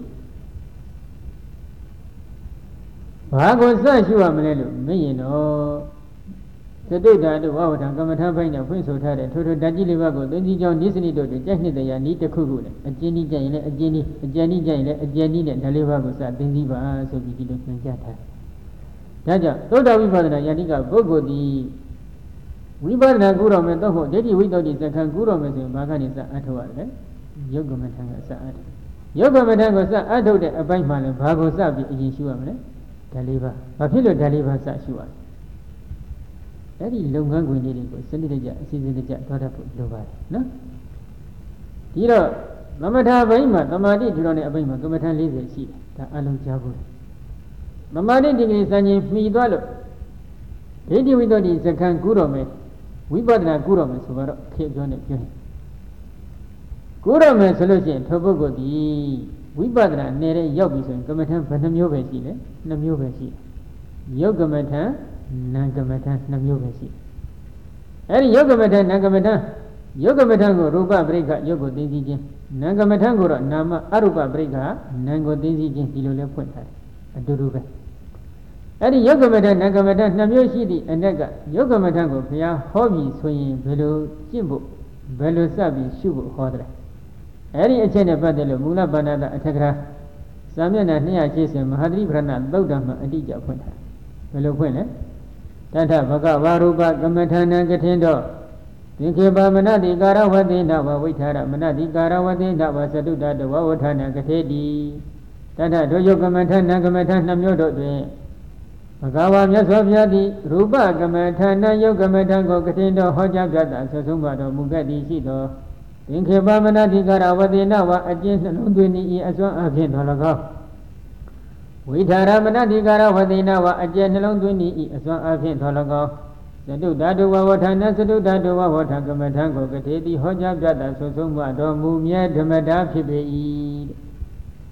ဘာကိုစရှုရမလဲလို့မေးရင်တော့သတုဓာတုဝဝထံကမ္မထဘိုင်းနဲ့ဖွင့်ဆိုထားတဲ့ထိုထိုဓာတ်ကြီးလေးပါးကိုသိသိကြောင်းနိစ္စနိတို့တွင်ကြိုက်နှစ်တရားဤတစ်ခုခုနဲ့အကျဉ်းဤကြရင်လည်းအကျဉ်းဤအကျဉ်းဤကြရင်လည်းအကျဉ်းဤနဲ့ဓာတ်လေးပါးကိုစသိသိပါဆိုပြီးဒီလိုသင်ကြားထားတယ်ဒါကြောင့်သုဒ္ဓဝိပဿနာယန္တိကပုဂ္ဂိုလ်ဒီဝိပဿနာကုတော်မယ်တော့ဟုတ်ဒိဋ္ဌိဝိတ္တုစက္ခံကုတော်မယ်ဆိုရင်ဘာကနေစအထုတ်ရတယ်ယုတ်ကမထံကစအထုတ်ယုတ်ကမထံကိုစအထုတ်တဲ့အပိုင်းမှလည်းဘာကိုစပြီးအရင်ရှုရမလဲဓာတ်လေးပါဘာဖြစ်လို့ဓာတ်လေးပါစရှုရလဲအဲ့ဒီလုပ်ငန်းခွင်လေးတွေကိုစနစ်တကျအစီအစဉ်တကျသွားတတ်ဖို့လိုပါတယ်နော်ဒီတော့သမထဘိုင်းမှာသမာဓိထူထောင်တဲ့အပိုင်းမှာကမ္မထံ40ရှိတယ်ဒါအလုံးကြားဖို့သမာဓိဒီကနေ့စံချိန်မှီသွားလို့ဒိဋ္ဌိဝိတ္တုစက္ခံကုတော်မယ်ဝိပဿနာကုတော်မယ်ဆိုတော့ခေပြောနေပြောရင်ကုတော်မယ်ဆိုလို့ရှိရင်ထိုပုဂ္ဂိုလ်ဒီဝိပဿနာနယ်တဲ့ရောက်ပြီဆိုရင်ကမ္မထံဘယ်နှမျိုးပဲရှိလဲ2မျိုးပဲရှိတယ်ယုတ်ကမ္မထံနာကမ္မထံ2မျိုးပဲရှိတယ်အဲဒီယုတ်ကမ္မထံနာကမ္မထံယုတ်ကမ္မထံကိုရူပပရိက္ခယုတ်ကိုသိသိချင်းနာကမ္မထံကိုတော့နာမအရူပပရိက္ခနာကိုသိသိချင်းဒီလိုလဲဖွင့်ထားတယ်အတူတူပဲအဲ့ဒီယုတ်ကမ္မထနာကမ္မထ2မျိုးရှိသည့်အ낵ကယုတ်ကမ္မထကိုဘုရားဟောပြီးဆိုရင်ဘယ်လိုကျင့်ဖို့ဘယ်လိုစပြီးရှုဖို့ဟောတယ်အဲ့ဒီအချက်နဲ့ပတ်သက်လို့မူလဗန္ဒတအထက်ကရာစာမျက်နှာ280မဟာသတိပဋ္ဌာန်သုတ်တံမှာအတိအကျဖွင့်ထားဘယ်လိုဖွင့်လဲတထဘဂဝါရူပကမ္မထနံကထင်တော့သင်္ခေပမနတိကာရဝတိနဝဝိထာရမနတိကာရဝတိနဝသတုတတဝဝဌာနကထေတိတထဒုယုတ်ကမ္မထနံကမ္မထ2မျိုးတို့တွင်ဘဂဝါမြတ်စွာဘုရားသည်ရူပကမ္မထနံယုတ်ကမ္မထကိုကထင်တော်ဟောကြားပြတာဆွဆုံးပါတော်မူခဲ့သည်ရှိသောသင်္ခေပမနတိကာရဝတိနဝအကျဉ်းနှလုံးသွင်းဤအစွမ်းအဖြင့်တော်၎င်းဝိထာရမနတိကာရဝတိနဝအကျဉ်းနှလုံးသွင်းဤအစွမ်းအဖြင့်တော်၎င်းသတုဓာတုဝဝဌာနသတုဓာတုဝဝဌာကမ္မထကိုကထေသည်ဟောကြားပြတာဆွဆုံးပါတော်မူမြဲဓမ္မတာဖြစ်ပေ၏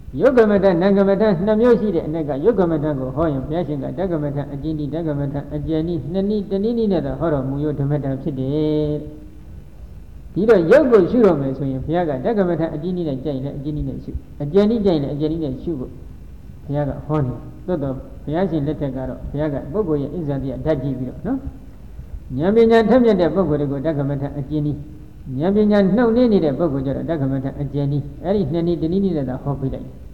Yogamata, Nangamata, Namyoshi, and Naga, Yogamata, Hoyam, Yashinga, Dagamata, Ajini, Dagamata, Ajani, Nani, Tanini, the horror, Muyo, Tomata, Sidi. Peter Yogo Shurome, so you Piaga, Dagamata, Ajini, Ajani, Ajani, Shugo, Piaga, Honey, Dodo, Piasin, Letagaro, Piaga, Bogo, is that the Daji, no? Yamina, Tamia, the Bogo, Dagamata, Ajini. Yamina, no need a Bogo, Dagamata, Ajani, Eric Nani, the Nini, the Hopi.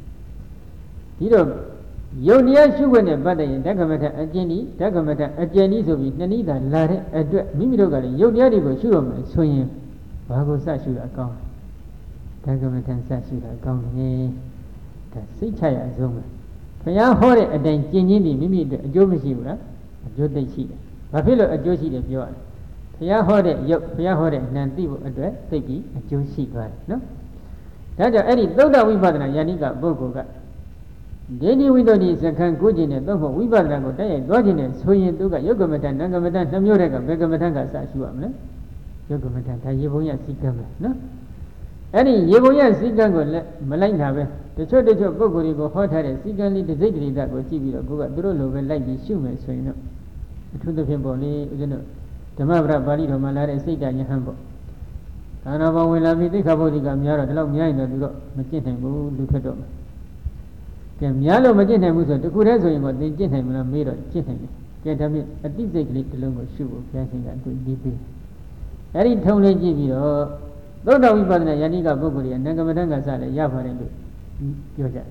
Yonia Shugan, Bada, Dagamata, Dagamata, Ajani, so we Nanida, Lare, Mimidoga, Yonia, Shurum, swing, Bago Sashu account. Dagamata Sashu account, the Sichaya Zoma. Paya Hore, a dan Jini, Mimi, the Jomishura, a Jodashi, Buffalo, a Joshi, the Pure. Paya Hore, Nantivo address, Teki, a Joshi, no? That's any Doda Wibana, Yanika, Bogoga. Daily window is a can good in a dog of Wibana, Dodgin, swinging to Yogamatan, Nangamatan, Namureka, Begamatanga, Sashuam, Yogamatan, Yevoya Sikam, no? Any Yevoya Sikam, Malanga, the church of Bogorigo, hot had a secondly disagree that was TV or Goga Drolo, like the Shumer, so you know. To the people, you know, the Mabra Balito Malare, Sika, Yahambo. Canava will have me about the Gamyara, the long Yana, the Machitan, Lucado. Yalo Magina Musa, the Kurezo, the Jinham, made of Chitan. Get a bit at this exactly the longer shoe, passing that to DP. Any Tony Givio, though we bought a Yanika Bogori and Nagamatanga Sala, Yava and Yoja.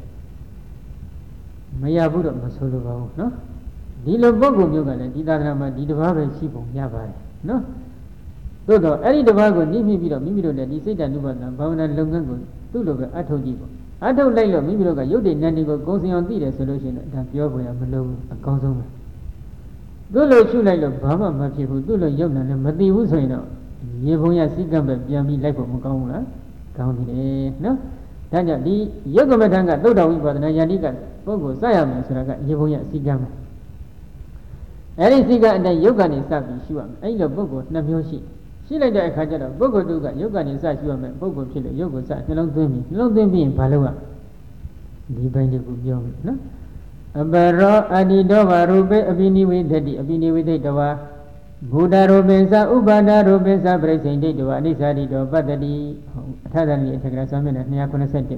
Mayabudo Masolo, no? Dilo Bogo Yoga, Didarama, Didava, Shibo, Yava, no? Dodo, any Davago, Nimido, Mimido, that he said that Nubana, Bavana Longango, Tulo, Atojibo. I don't like your Mimiloga, you did Nanigo goes on the solution that you're going to below a consumer. Dolo should like the Bama Machi who do the young and Madi Usino. Yevoya Sigamba, Yami like Mukanga, county, no? Tanya, the Yogamatanga, Doda, we got Nayanika, Bogo, Siam, Suraga, Yevoya Sigama. Any cigar and the Yogan is Sabi, Shuam, I love Bogo, Namyoshi. She like the Akajara, Bogo Duga, Yoga is such you and Bogo Chile, Yoga sat, long to me in Palua. Divine Yoga, no? A barro, Adidova, Rube, Abini with Daddy, Abini with Dava, Buddha Robensa, Ubada Robensa, Bracing Dava, Nisadido, Badadi, Tadani, Sagrasaman, and Yakuna Sentim.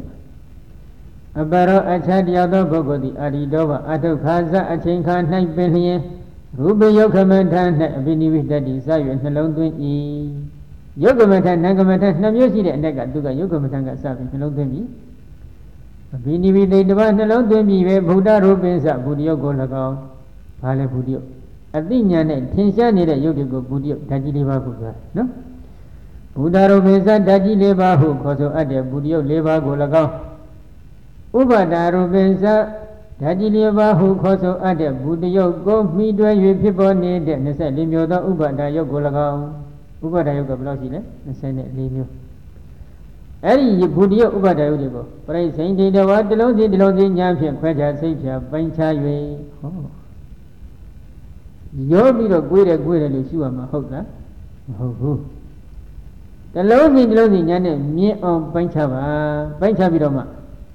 A barro, a Chadiado Bogo, the Adidova, Atokaza, a Chinkan, 9 billion. Ruby Yogamatan, Abini with Daddy, Sayu, and alone doing E. Yogamatan, Nagamatan, Namusi, and Naga, Duga, Yogamatanga, Sabi, alone to me. Abini with the one alone to me, where Buddha Rubensa, Budio Golagao, Pale Budio. Athenian, Tinsha, neither Yogigo, Budio, Tajiliva Buga, no? Buddha Rubensa, Tajileva, who caused Ade, Budio, Leva Golagao. Ubada Rubensa. Tajiliva who caused Ade, Budio, go me do you people need and said Limio, Ubada Yogolaga, Ubada Yoga Blossi, and send it Limio. Any Budio Ubada Yogo, praise Saint Dava, the Lozi, Champion, Quaja, Sapia, Bancha, oh. Your middle Guida Guida Lucia, Mahoga, oh. The Lozi, Yana, me on Banchava, Banchabidoma.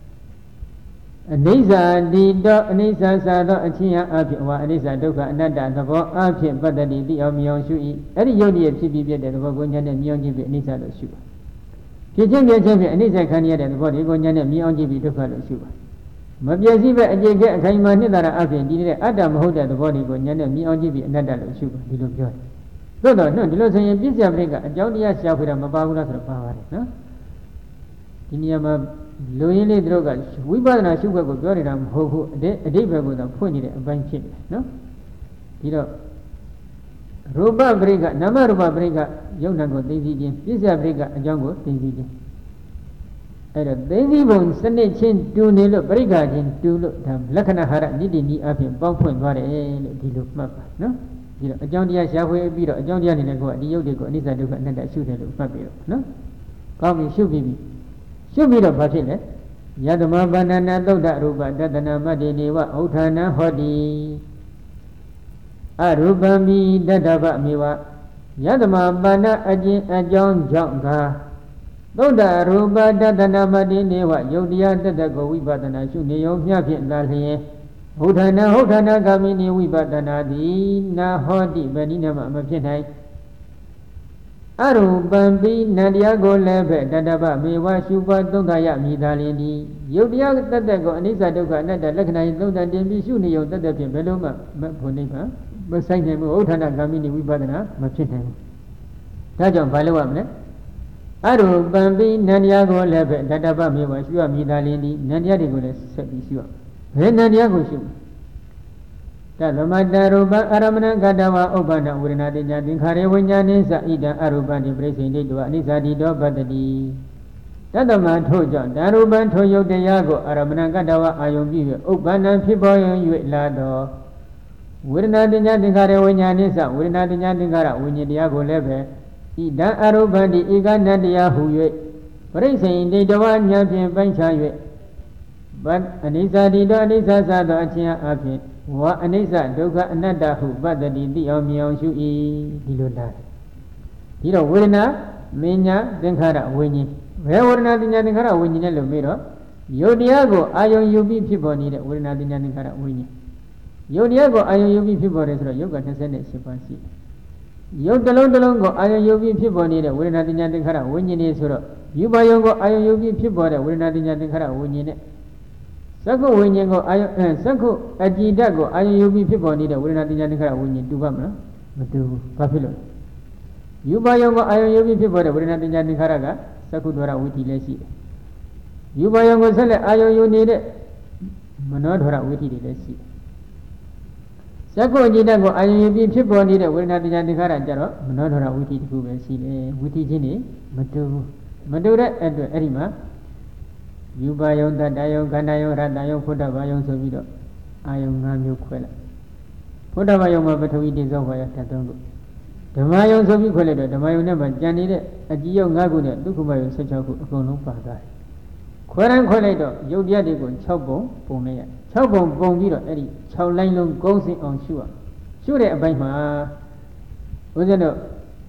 Nisa did Nisa Sada Achia Apia, Nisa Doka, Nada, the Bo Apia, but the Mion Shui, any Yodi of Chibi, the Vogonjan and Mion Gibi, Nisa the Shuba. Kijamia Champion, Nisa Kanya, the body, Gonjan and Mion Gibi, Doka the Shuba. Mabia Ziba, and Jaga, Kaima, Nidara Apia, did Adam Hoda, the body, Gonjan and Mion Gibi, and Nada the Shuba, he looked joy. No, the Los Angeles Africa, a Jodia Shafira, Mabawula, the power, no? Inyama. Loyally droga, we bought a sugar go Doridam, who a day ago the pointed a bunch, no? You know, Ruba Briga, Namaruba Briga, Yonago, Daisy, Pizza Briga, a jungle, Daisy. At a Daisy bone, Sunday chin, 2 nilo, Briga, in 2 look, Lakana Hara, Nidini up in Bompoint, Vare, Dilu Mapa, no? You know, a Jondia Shaway, a Jondia in a go, the Yodigo, Nisa Duka, and that shooter, Fabio, no? Call me Shubi. Should be the Patile. Yadama banana Doda Ruba, Dadana Madiniwa, Otana Hodi Arubami, Dadaba Miwa, Yadama Bana Ajin, Ajon Jonga, သုဒ္ဓရူပတတနာမတိနေဝယုတ်တရားတတကိုဝိပဿနာရှုနေုံမျှဖြင့်လာလျင်ဟုတ်ဌာနဂามိနိဝိပဿနာသည်နာဟောတိဗဏိနမမဖြစ်နိုင်အရူပံပိနန္တရားကိုလည်းပဲတတပမေဝရှုပါသုံးသာရမိသာလင်ဒီယုတ်တရားတတကိုအနိစ္စဒုက္ခအနတ္တလက္ခဏာရင်သုံးသာတင်ပြီးရှုနေုံတတဖြင့်ဘယ်လိုမှဘုံနိဗ္ဗာန်မဆိုင်နိုင်ဘူးဟုတ်ဌာနဂามိနိဝိပဿနာမဖြစ်နိုင်ဘူးဒါကြောင့်ဘာလို့ရမလဲအရူပံပိနန္တရားကိုလည်းပဲတတပမေဝရှုရမိသာလင်ဒီနန္တရားတွေကိုလည်းဆက်ပြီးရှုရဘယ်နန္တရားကိုရှုတသမတရူပအာရမဏကတဝဥပ္ပန္နဝေဒနာတိညာသင်္ခါရဝိညာဏိသဣဒံအရူပံတိပရိစ္ဆေတိတောအနိစ္စတိတောပတ္တိတသမထို့ကြောင့်တရူပံထိုယုတ်တရားကိုအာရမဏကတဝအာယုံပြု၍ဥပ္ပန္နဖြစ်ပေါ်၍လာသောဝေဒနာတိညာသင်္ခါရဝိညာဏိသဝေဒနာတိညာသင်္ခါရဝိညာဉ်တရားကိုလည်းပဲဣဒံအရူပံတိဧကနတ္တရားဟူ၍ပရိစ္ဆေတိတောဉာဏ်ဖြင့်ပိုင်းခြား၍အနိစ္စတိတောအနိစ္စသသောအချင်းအဖြစ်ဝါအနိစ္စဒုက္ခအနတ္တဟုပတ္တိသိအောင်မြင်အောင်ရှု၏ဒီလိုလားဒီတော့ဝေဒနာမညာသင်္ခါရဝိညာဉ်ဘယ်ဝေဒနာသင်ညာသင်္ခါရဝိညာဉ်လဲလို့မေးတော့ယုတ်တရားကိုအာယုံယူပြီးဖြစ်ပေါ်နေတဲ့ဝေဒနာသင်ညာသင်္ခါရဝိညာဉ်ယုတ်တရားကိုအာယုံယူပြီးဖြစ်ပေါ်တယ်ဆိုတော့ယုတ်က28ပါးရှိယုတ်တစ်လုံးတစ်လုံးကိုအာယုံယူပြီးဖြစ်ပေါ်နေတဲ့ဝေဒနာသင်ညာသင်္ခါရဝိညာဉ်တွေဆိုတော့ယူပါယုံကိုအာယုံယူပြီးဖြစ်ပေါ်တဲ့ဝေဒနာသင်ညာသင်္ခါရဝိညာဉ်နဲ့သက္ကုဝိညာဉ်ကိုအာယုသက္ကုအကြည်ဓာတ်ကိုအာယုယူပြီးဖြစ်ပေါ်နေတဲ့ဝေဒနာသင်္ညာသင်္ခါရဝိညာဉ်တူပါမလားမတူဘူးဘာဖြစ်လို့ယူပါယုံကိုအာယုယူပြီးဖြစ်ပေါ်တဲ့ဝေဒနာသင်္ညာသင်္ခါရကသက္ကုဒ္ဒရဝိသီလည်းရှိတယ်ယူပါယုံကိုဆက်လက်အာယုယူနေတဲ့မနောဒ္ဒရဝိသီတွေလည်းရှိတယ်သက္ကုအကြည်ဓာတ်ကိုအာယုယူပြီးဖြစ်ပေါ်နေတဲ့ဝေဒနာသင်္ညာသင်္ခါရကြတော့မနောဒ္ဒရဝိသီတစ်ခုပဲရှိတယ်ဝိသီချင်းတွေမတူဘူးမတူတဲ့အတွက်အဲ့ဒီမှာယူပါယုံတတ္တယုံခန္ဓာယုံရတ္တယုံဖုဒ္ဓဘာယုံဆိုပြီးတော့အာယုံ၅မျိုးခွဲလိုက်ဖုဒ္ဓဘာယုံမှာပထဝီတိသောဘာယဓာတ်၃ခုဓမ္မယုံဆိုပြီးခွဲလိုက်တော့ဓမ္မယုံနဲ့မှကြံနေတဲ့အကြည်ယုံ၅ခုနဲ့ဒုက္ခမယုံ16ခုအကုန်လုံးပါသွားတယ်ခွဲတိုင်းခွဲလိုက်တော့ယုတ်တရားတွေကို6ပုံပုံလိုက်ရ6ပုံပုံပြီးတော့အဲ့ဒီ6လိုင်းလုံးကုန်းစင်အောင်ရှုရရှုတဲ့အပိုင်းမှာဦးဇင်းတို့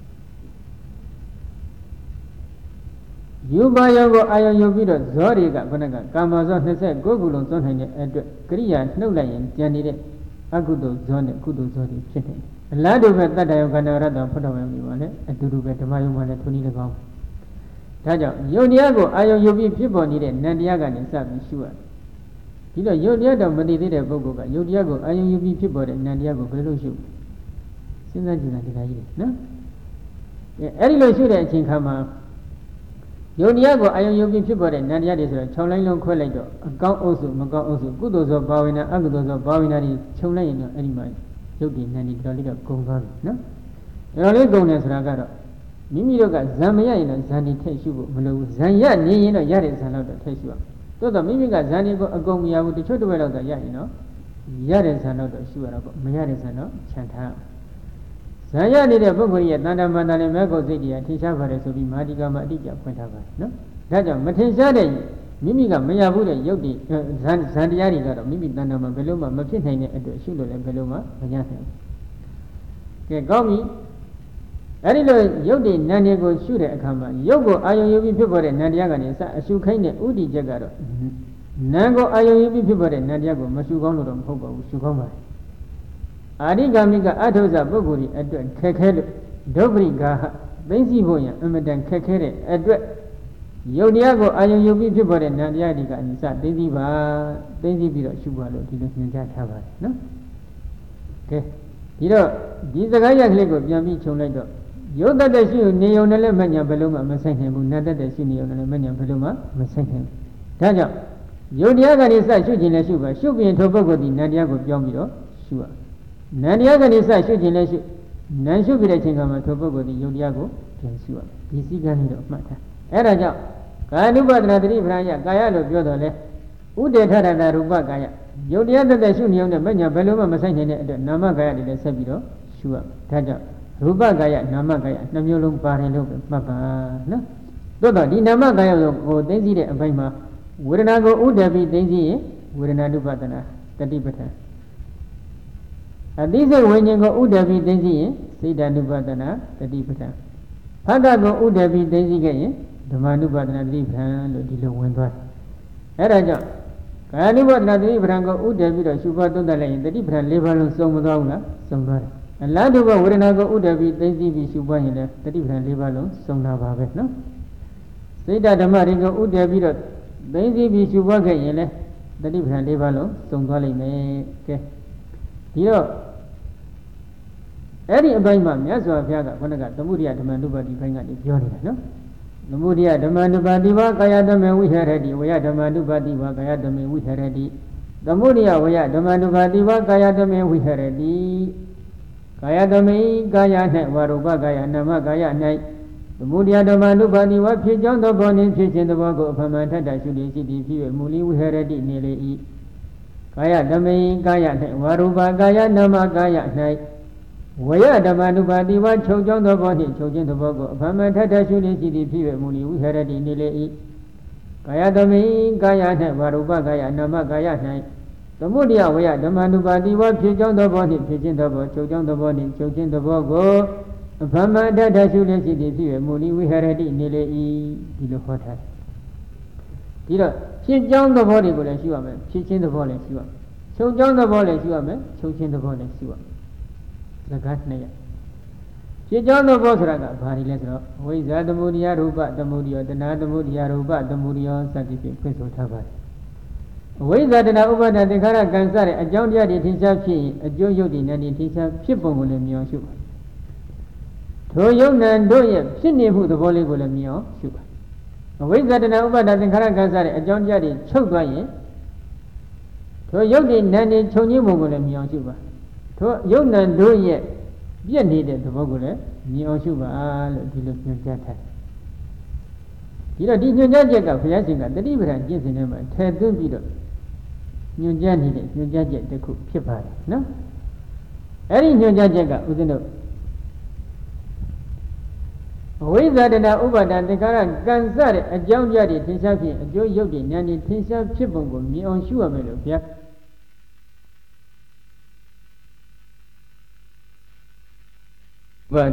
ယူပါယုံကိုအာယုံယူပြီးတော့ဇောတွေကခုနကကာမဇော29ခုလုံးသွန်းနိုင်တဲ့အတွက်ကရိယာနှုတ်လိုက်ရင်ကျန်နေတဲ့အကုသိုလ်ဇောနဲ့ကုသိုလ်ဇောတွေဖြစ်နေတယ်အလားတူပဲတတ္တယုံခန္ဓာရတ္တဖုဒ္ဓဝံမျိုးပါလေအတူတူပဲဓမ္မယုံမှာလည်းထုံနည်း၎င်းဒါကြောင့်ယုတ်တရားကိုအာယုံယူပြီးဖြစ်ပေါ်နေတဲ့နံတရားကနေစပြီးရှုရတယ်ဒီတော့ယုတ်တရားတော့မသိသေးတဲ့ပုဂ္ဂိုလ်ကယုတ်တရားကိုအာယုံယူပြီးဖြစ်ပေါ်တဲ့နံတရားကိုဘယ်လိုရှုစဉ်းစားကြည့်လိုက်ဒီကကြီးနော်အဲ့ဒီလိုရှုတဲ့အချိန်ခါမှာယုတ်တရားကိုအာယုံယူပြီးဖြစ်ပေါ်တဲ့နံတရားတွေဆိုတော့6လိုင်းလုံးခွဲလိုက်တော့အကောင်းအုပ်စုမကောင်းအုပ်စုကုသိုလ်သောဘာဝိနာအကုသိုလ်သောဘာဝိနာတွေခြုံလိုက်ရင်တော့အဲ့ဒီမှာယုတ်ဒီနံဒီတော်လေးတော့ဂုံသွားပြီနော်တော်လေးဂုံတယ်ဆိုတာကတော့မိမိတို့ကဇံမရရင်တော့ဇံဒီထည့်ရှုဖို့မလိုဘူးဇံရနေရင်တော့ရတဲ့ဇံတော့ထည့်ရှုရသို့တော့မိမိကဇံဒီကိုအကုန်မရဘူးတချို့တစ်ဝက်တော့ရရင်တော့ရတဲ့ဇံတော့ရှုရတော့ပေါ့မရတဲ့ဇံတော့ခြံထားဇာရနေတဲ့ပုဂ္ဂိုလ်ရဲ့တဏ္ဍာမန္တလည်းမဲ့ကိုစိတ်တရားထင်ရှားပါတယ်ဆိုပြီးမာတိကမှာအတိအကျဖွင့်ထားပါတယ်နော်ဒါကြောင့်မထင်ရှားတဲ့မိမိကမရဘူးတဲ့ယုတ်တိဇန်တရားတွေကတော့မိမိတဏ္ဍာမှာဘယ်လို့မှမဖြစ်နိုင်တဲ့အတွက်ရှုလို့လည်းဘယ်လို့မှမရနိုင်ဘူးကဲကောင်းပြီအဲ့ဒီလိုယုတ်တိနန္ဒီကိုရှုတဲ့အခါမှာယုတ်ကိုအာယုံယူပြီးဖြစ်ပေါ်တဲ့နန္တရားကနေစအရှုခိုင်းတဲ့ဥဒိချက်ကတော့နံကိုအာယုံယူပြီးဖြစ်ပေါ်တဲ့နန္တရားကိုမရှုကောင်းလို့တော့မဟုတ်ပါဘူးရှုကောင်းပါတယ်အာရိကာမိကအထုဇပုဂ္ဂိုလ်တွေအတွက်ခက်ခဲလို့ဒုပရိကာဟသိသိဖို့ရအမတန်ခက်ခဲတဲ့အတွက်ယုတ်တရားကိုအာယုံယူပြီးဖြစ်ပေါ်တဲ့နံတရားတွေကအနိစ္စသိသိပါသိသိပြီးတော့ရှုပါလို့ဒီလိုညွှန်ကြားထားပါတယ်နော်ကဲဒီတော့ဒီစကားရကလေးကိုပြန်ပြီးခြုံလိုက်တော့ယုတ်တတ်တဲ့ရှုနေုံနဲ့လည်းမညာဘယ်လုံးမှမဆိုင်နိုင်ဘူးနတ်တတ်တဲ့ရှုနေုံနဲ့လည်းမညာဘယ်လုံးမှမဆိုင်နိုင်ဘူးဒါကြောင့်ယုတ်တရားကနေစရှုခြင်းလည်းရှုပါရှုပြီးထိုပုဂ္ဂိုလ်ဒီနတ်တရားကိုပြောင်းပြီးတော့ရှုရနန္တရားကနေစရှုခြင်းလည်းရှုနန်ရှုပြီးတဲ့အချိန်ကမှထိုပုဂ္ဂိုလ်ဒီယုတ်တရားကိုပြန်ရှုရဒီစည်းကမ်းလေးတော့မှတ်ထားအဲ့ဒါကြောင့်ကာယ ानु ပဒနာတတိပ္ပံယကာယလို့ပြောတော့လဲဥဒေထရတရူပကာယယုတ်တရားသက်သက်ရှုနေအောင်နဲ့မညာဘယ်လိုမှမဆိုင်နိုင်တဲ့အတွက်နာမကာယတွေလည်းဆက်ပြီးတော့ရှုရဒါကြောင့်ရူပကာယနာမကာယနှစ်မျိုးလုံးပါတယ်လို့မှတ်ပါနော်သို့တော့ဒီနာမကာယကိုသိသိတဲ့အပိုင်းမှာဝေဒနာကိုဥဒေပြီးသိသိရင်ဝေဒနာ ानु ပဒနာတတိပဋ္ဌာန်အသိစိတ်ဝိညာဉ်ကိုဥဒေပြီးသိသိရင်စိတ်ဓာ ानु ပဒနာတတိပဋ္ဌာန်ဖတ်တာကိုဥဒေပြီးသိသိခဲ့ရင်ဓမ္မ ानु ပါဒနာတတိပဋ္ဌာန်လို့ဒီလိုဝင်သွားတယ်အဲ့ဒါကြောင့်ကာယ ानु ပါဒနာတတိပဋ္ဌာန်ကိုဥတည်ပြီးတော့ရှုပွားသုံးသပ်လိုက်ရင်တတိပဋ္ဌာန်၄ပါးလုံးစုံမသွားဘူးလားစုံသွားတယ်အလားတူပဲဝေဒနာကိုဥတည်ပြီးသိသိပြီးရှုပွားရင်လည်းတတိပဋ္ဌာန်၄ပါးလုံးစုံတာပါပဲနော်စိတ်ဓမ္မတွေကိုဥတည်ပြီးတော့သိသိပြီးရှုပွားခဲ့ရင်လည်းတတိပဋ္ဌာန်၄ပါးလုံးစုံသွားလိမ့်မယ်ကဲဒီတော့အဲ့ဒီအပိုင်းမှာမြတ်စွာဘုရားကခொနကသမုဒိယဓမ္မ ानु ပါတိဘိုင်းကနေပြောနေတာနော်သမုဒိယဓမ္မ ानु ပါတိဝါကာယဓမ္မေဝိဟရတိဝယဓမ္မ ानु ပါတိဝါကာယဓမ္မေဝိဟရတိသမုဒိယဝယဓမ္မ ानु ပါတိဝါကာယဓမ္မေဝိဟရတိကာယဓမ္မေကာယ၌ဝရူပကာယနာမကာယ၌သမုဒိယဓမ္မ ानु ပါတိဝါဖြစ်ကြောင်းသောဘောနှင့်ဖြစ်ခြင်းသဘောကိုအဖမှန်ထထရှုသည်ရှိသည်ဖြစ်၍မူလီဝိဟရတိနေလေ၏ကာယဓမ္မေကာယ၌ဝရူပကာယနာမကာယ၌ဝယဓမ္မ ानु ပါတိဝါချုပ်ကြောင်းသောဘောနှင့်ချုပ်ခြင်းသဘောကိုအဖမှန်ထထရှုသည်ရှိသည်ဖြစ်၍မူလီဝိဟရတိနေလေ၏ကာယဓမ္မေကာယ၌ဝရူပကာယနာမကာယ၌သမုဒိယဝယဓမ္မ ानु ပါတိဝါဖြစ်ကြောင်းသောဘောနှင့်ဖြစ်ခြင်းသဘောချုပ်ကြောင်းသဘောနှင့်ချုပ်ခြင်းသဘောကိုအဖမှန်ထထရှုသည်ရှိသည်ဖြစ်၍မူလီဝိဟရတိနေလေ၏ဒီလိုဟောထားဒီတော့ဖြစ်ကြောင်းသဘောတွေကိုလည်းရှုရမယ်ဖြစ်ခြင်းသဘောလည်းရှုရမယ်ချုပ်ကြောင်းသဘောလည်းရှုရမယ်ချုပ်ခြင်းသဘောလည်းရှုရမယ်စကားနှစ်ရဖြစ်ကြောင်းသဘောဆိုတာကဘာတွေလဲဆိုတော့ဝိဇ္ဇာသမုဒိယရူပသမုဒိယတဏှာသမုဒိယရူပသမုဒိယစသဖြင့်ဖွင့်ဆိုထားပါတယ်အဝိဇ္ဇာတဏှာဥပါဒသင်္ခါရကံစတဲ့အကြောင်းတရားတွေထင်ရှားဖြစ်ရင်အကျိုးရုပ်တွေနဲ့ထင်ရှားဖြစ်ပုံကိုလည်းမြင်အောင်ရှုပါထိုယုံနံတို့ရဲ့ဖြစ်နေမှုသဘောလေးကိုလည်းမြင်အောင်ရှုပါအဝိဇ္ဇာတဏှာဥပါဒသင်္ခါရကံစတဲ့အကြောင်းတရားတွေချုပ်သွားရင်ထိုယုတ်တွေနံတွေခြုံငင်းပုံကိုလည်းမြင်အောင်ရှုပါထိုယုတ်နံတို့ရဲ့ပြည့်နေတဲ့သဘောကိုလည်းမြင်အောင်ရှုပါလို့ဒီလိုညွှန်ကြားထားဒီတော့ဒီညွှန်ကြားချက်ကဘုရားရှင်ကတတိပဋ္ဌာန်ကျင့်စဉ်ထဲမှာထည့်သွင်းပြီးတော့ညွှန်ကြားနေတဲ့ညွှန်ကြားချက်တစ်ခုဖြစ်ပါတယ်နော်အဲ့ဒီညွှန်ကြားချက်ကဦးဇင်းတို့အဝိဇ္ဇာတဏှာဥပါဒသင်္ခါရကံစတဲ့အကြောင်းတရားတွေထင်ရှားဖြစ်အကျိုးရုပ်တွေဉာဏ်တွေထင်ရှားဖြစ်ပုံကိုမြင်အောင်ရှုရမယ်လို့ဘုရား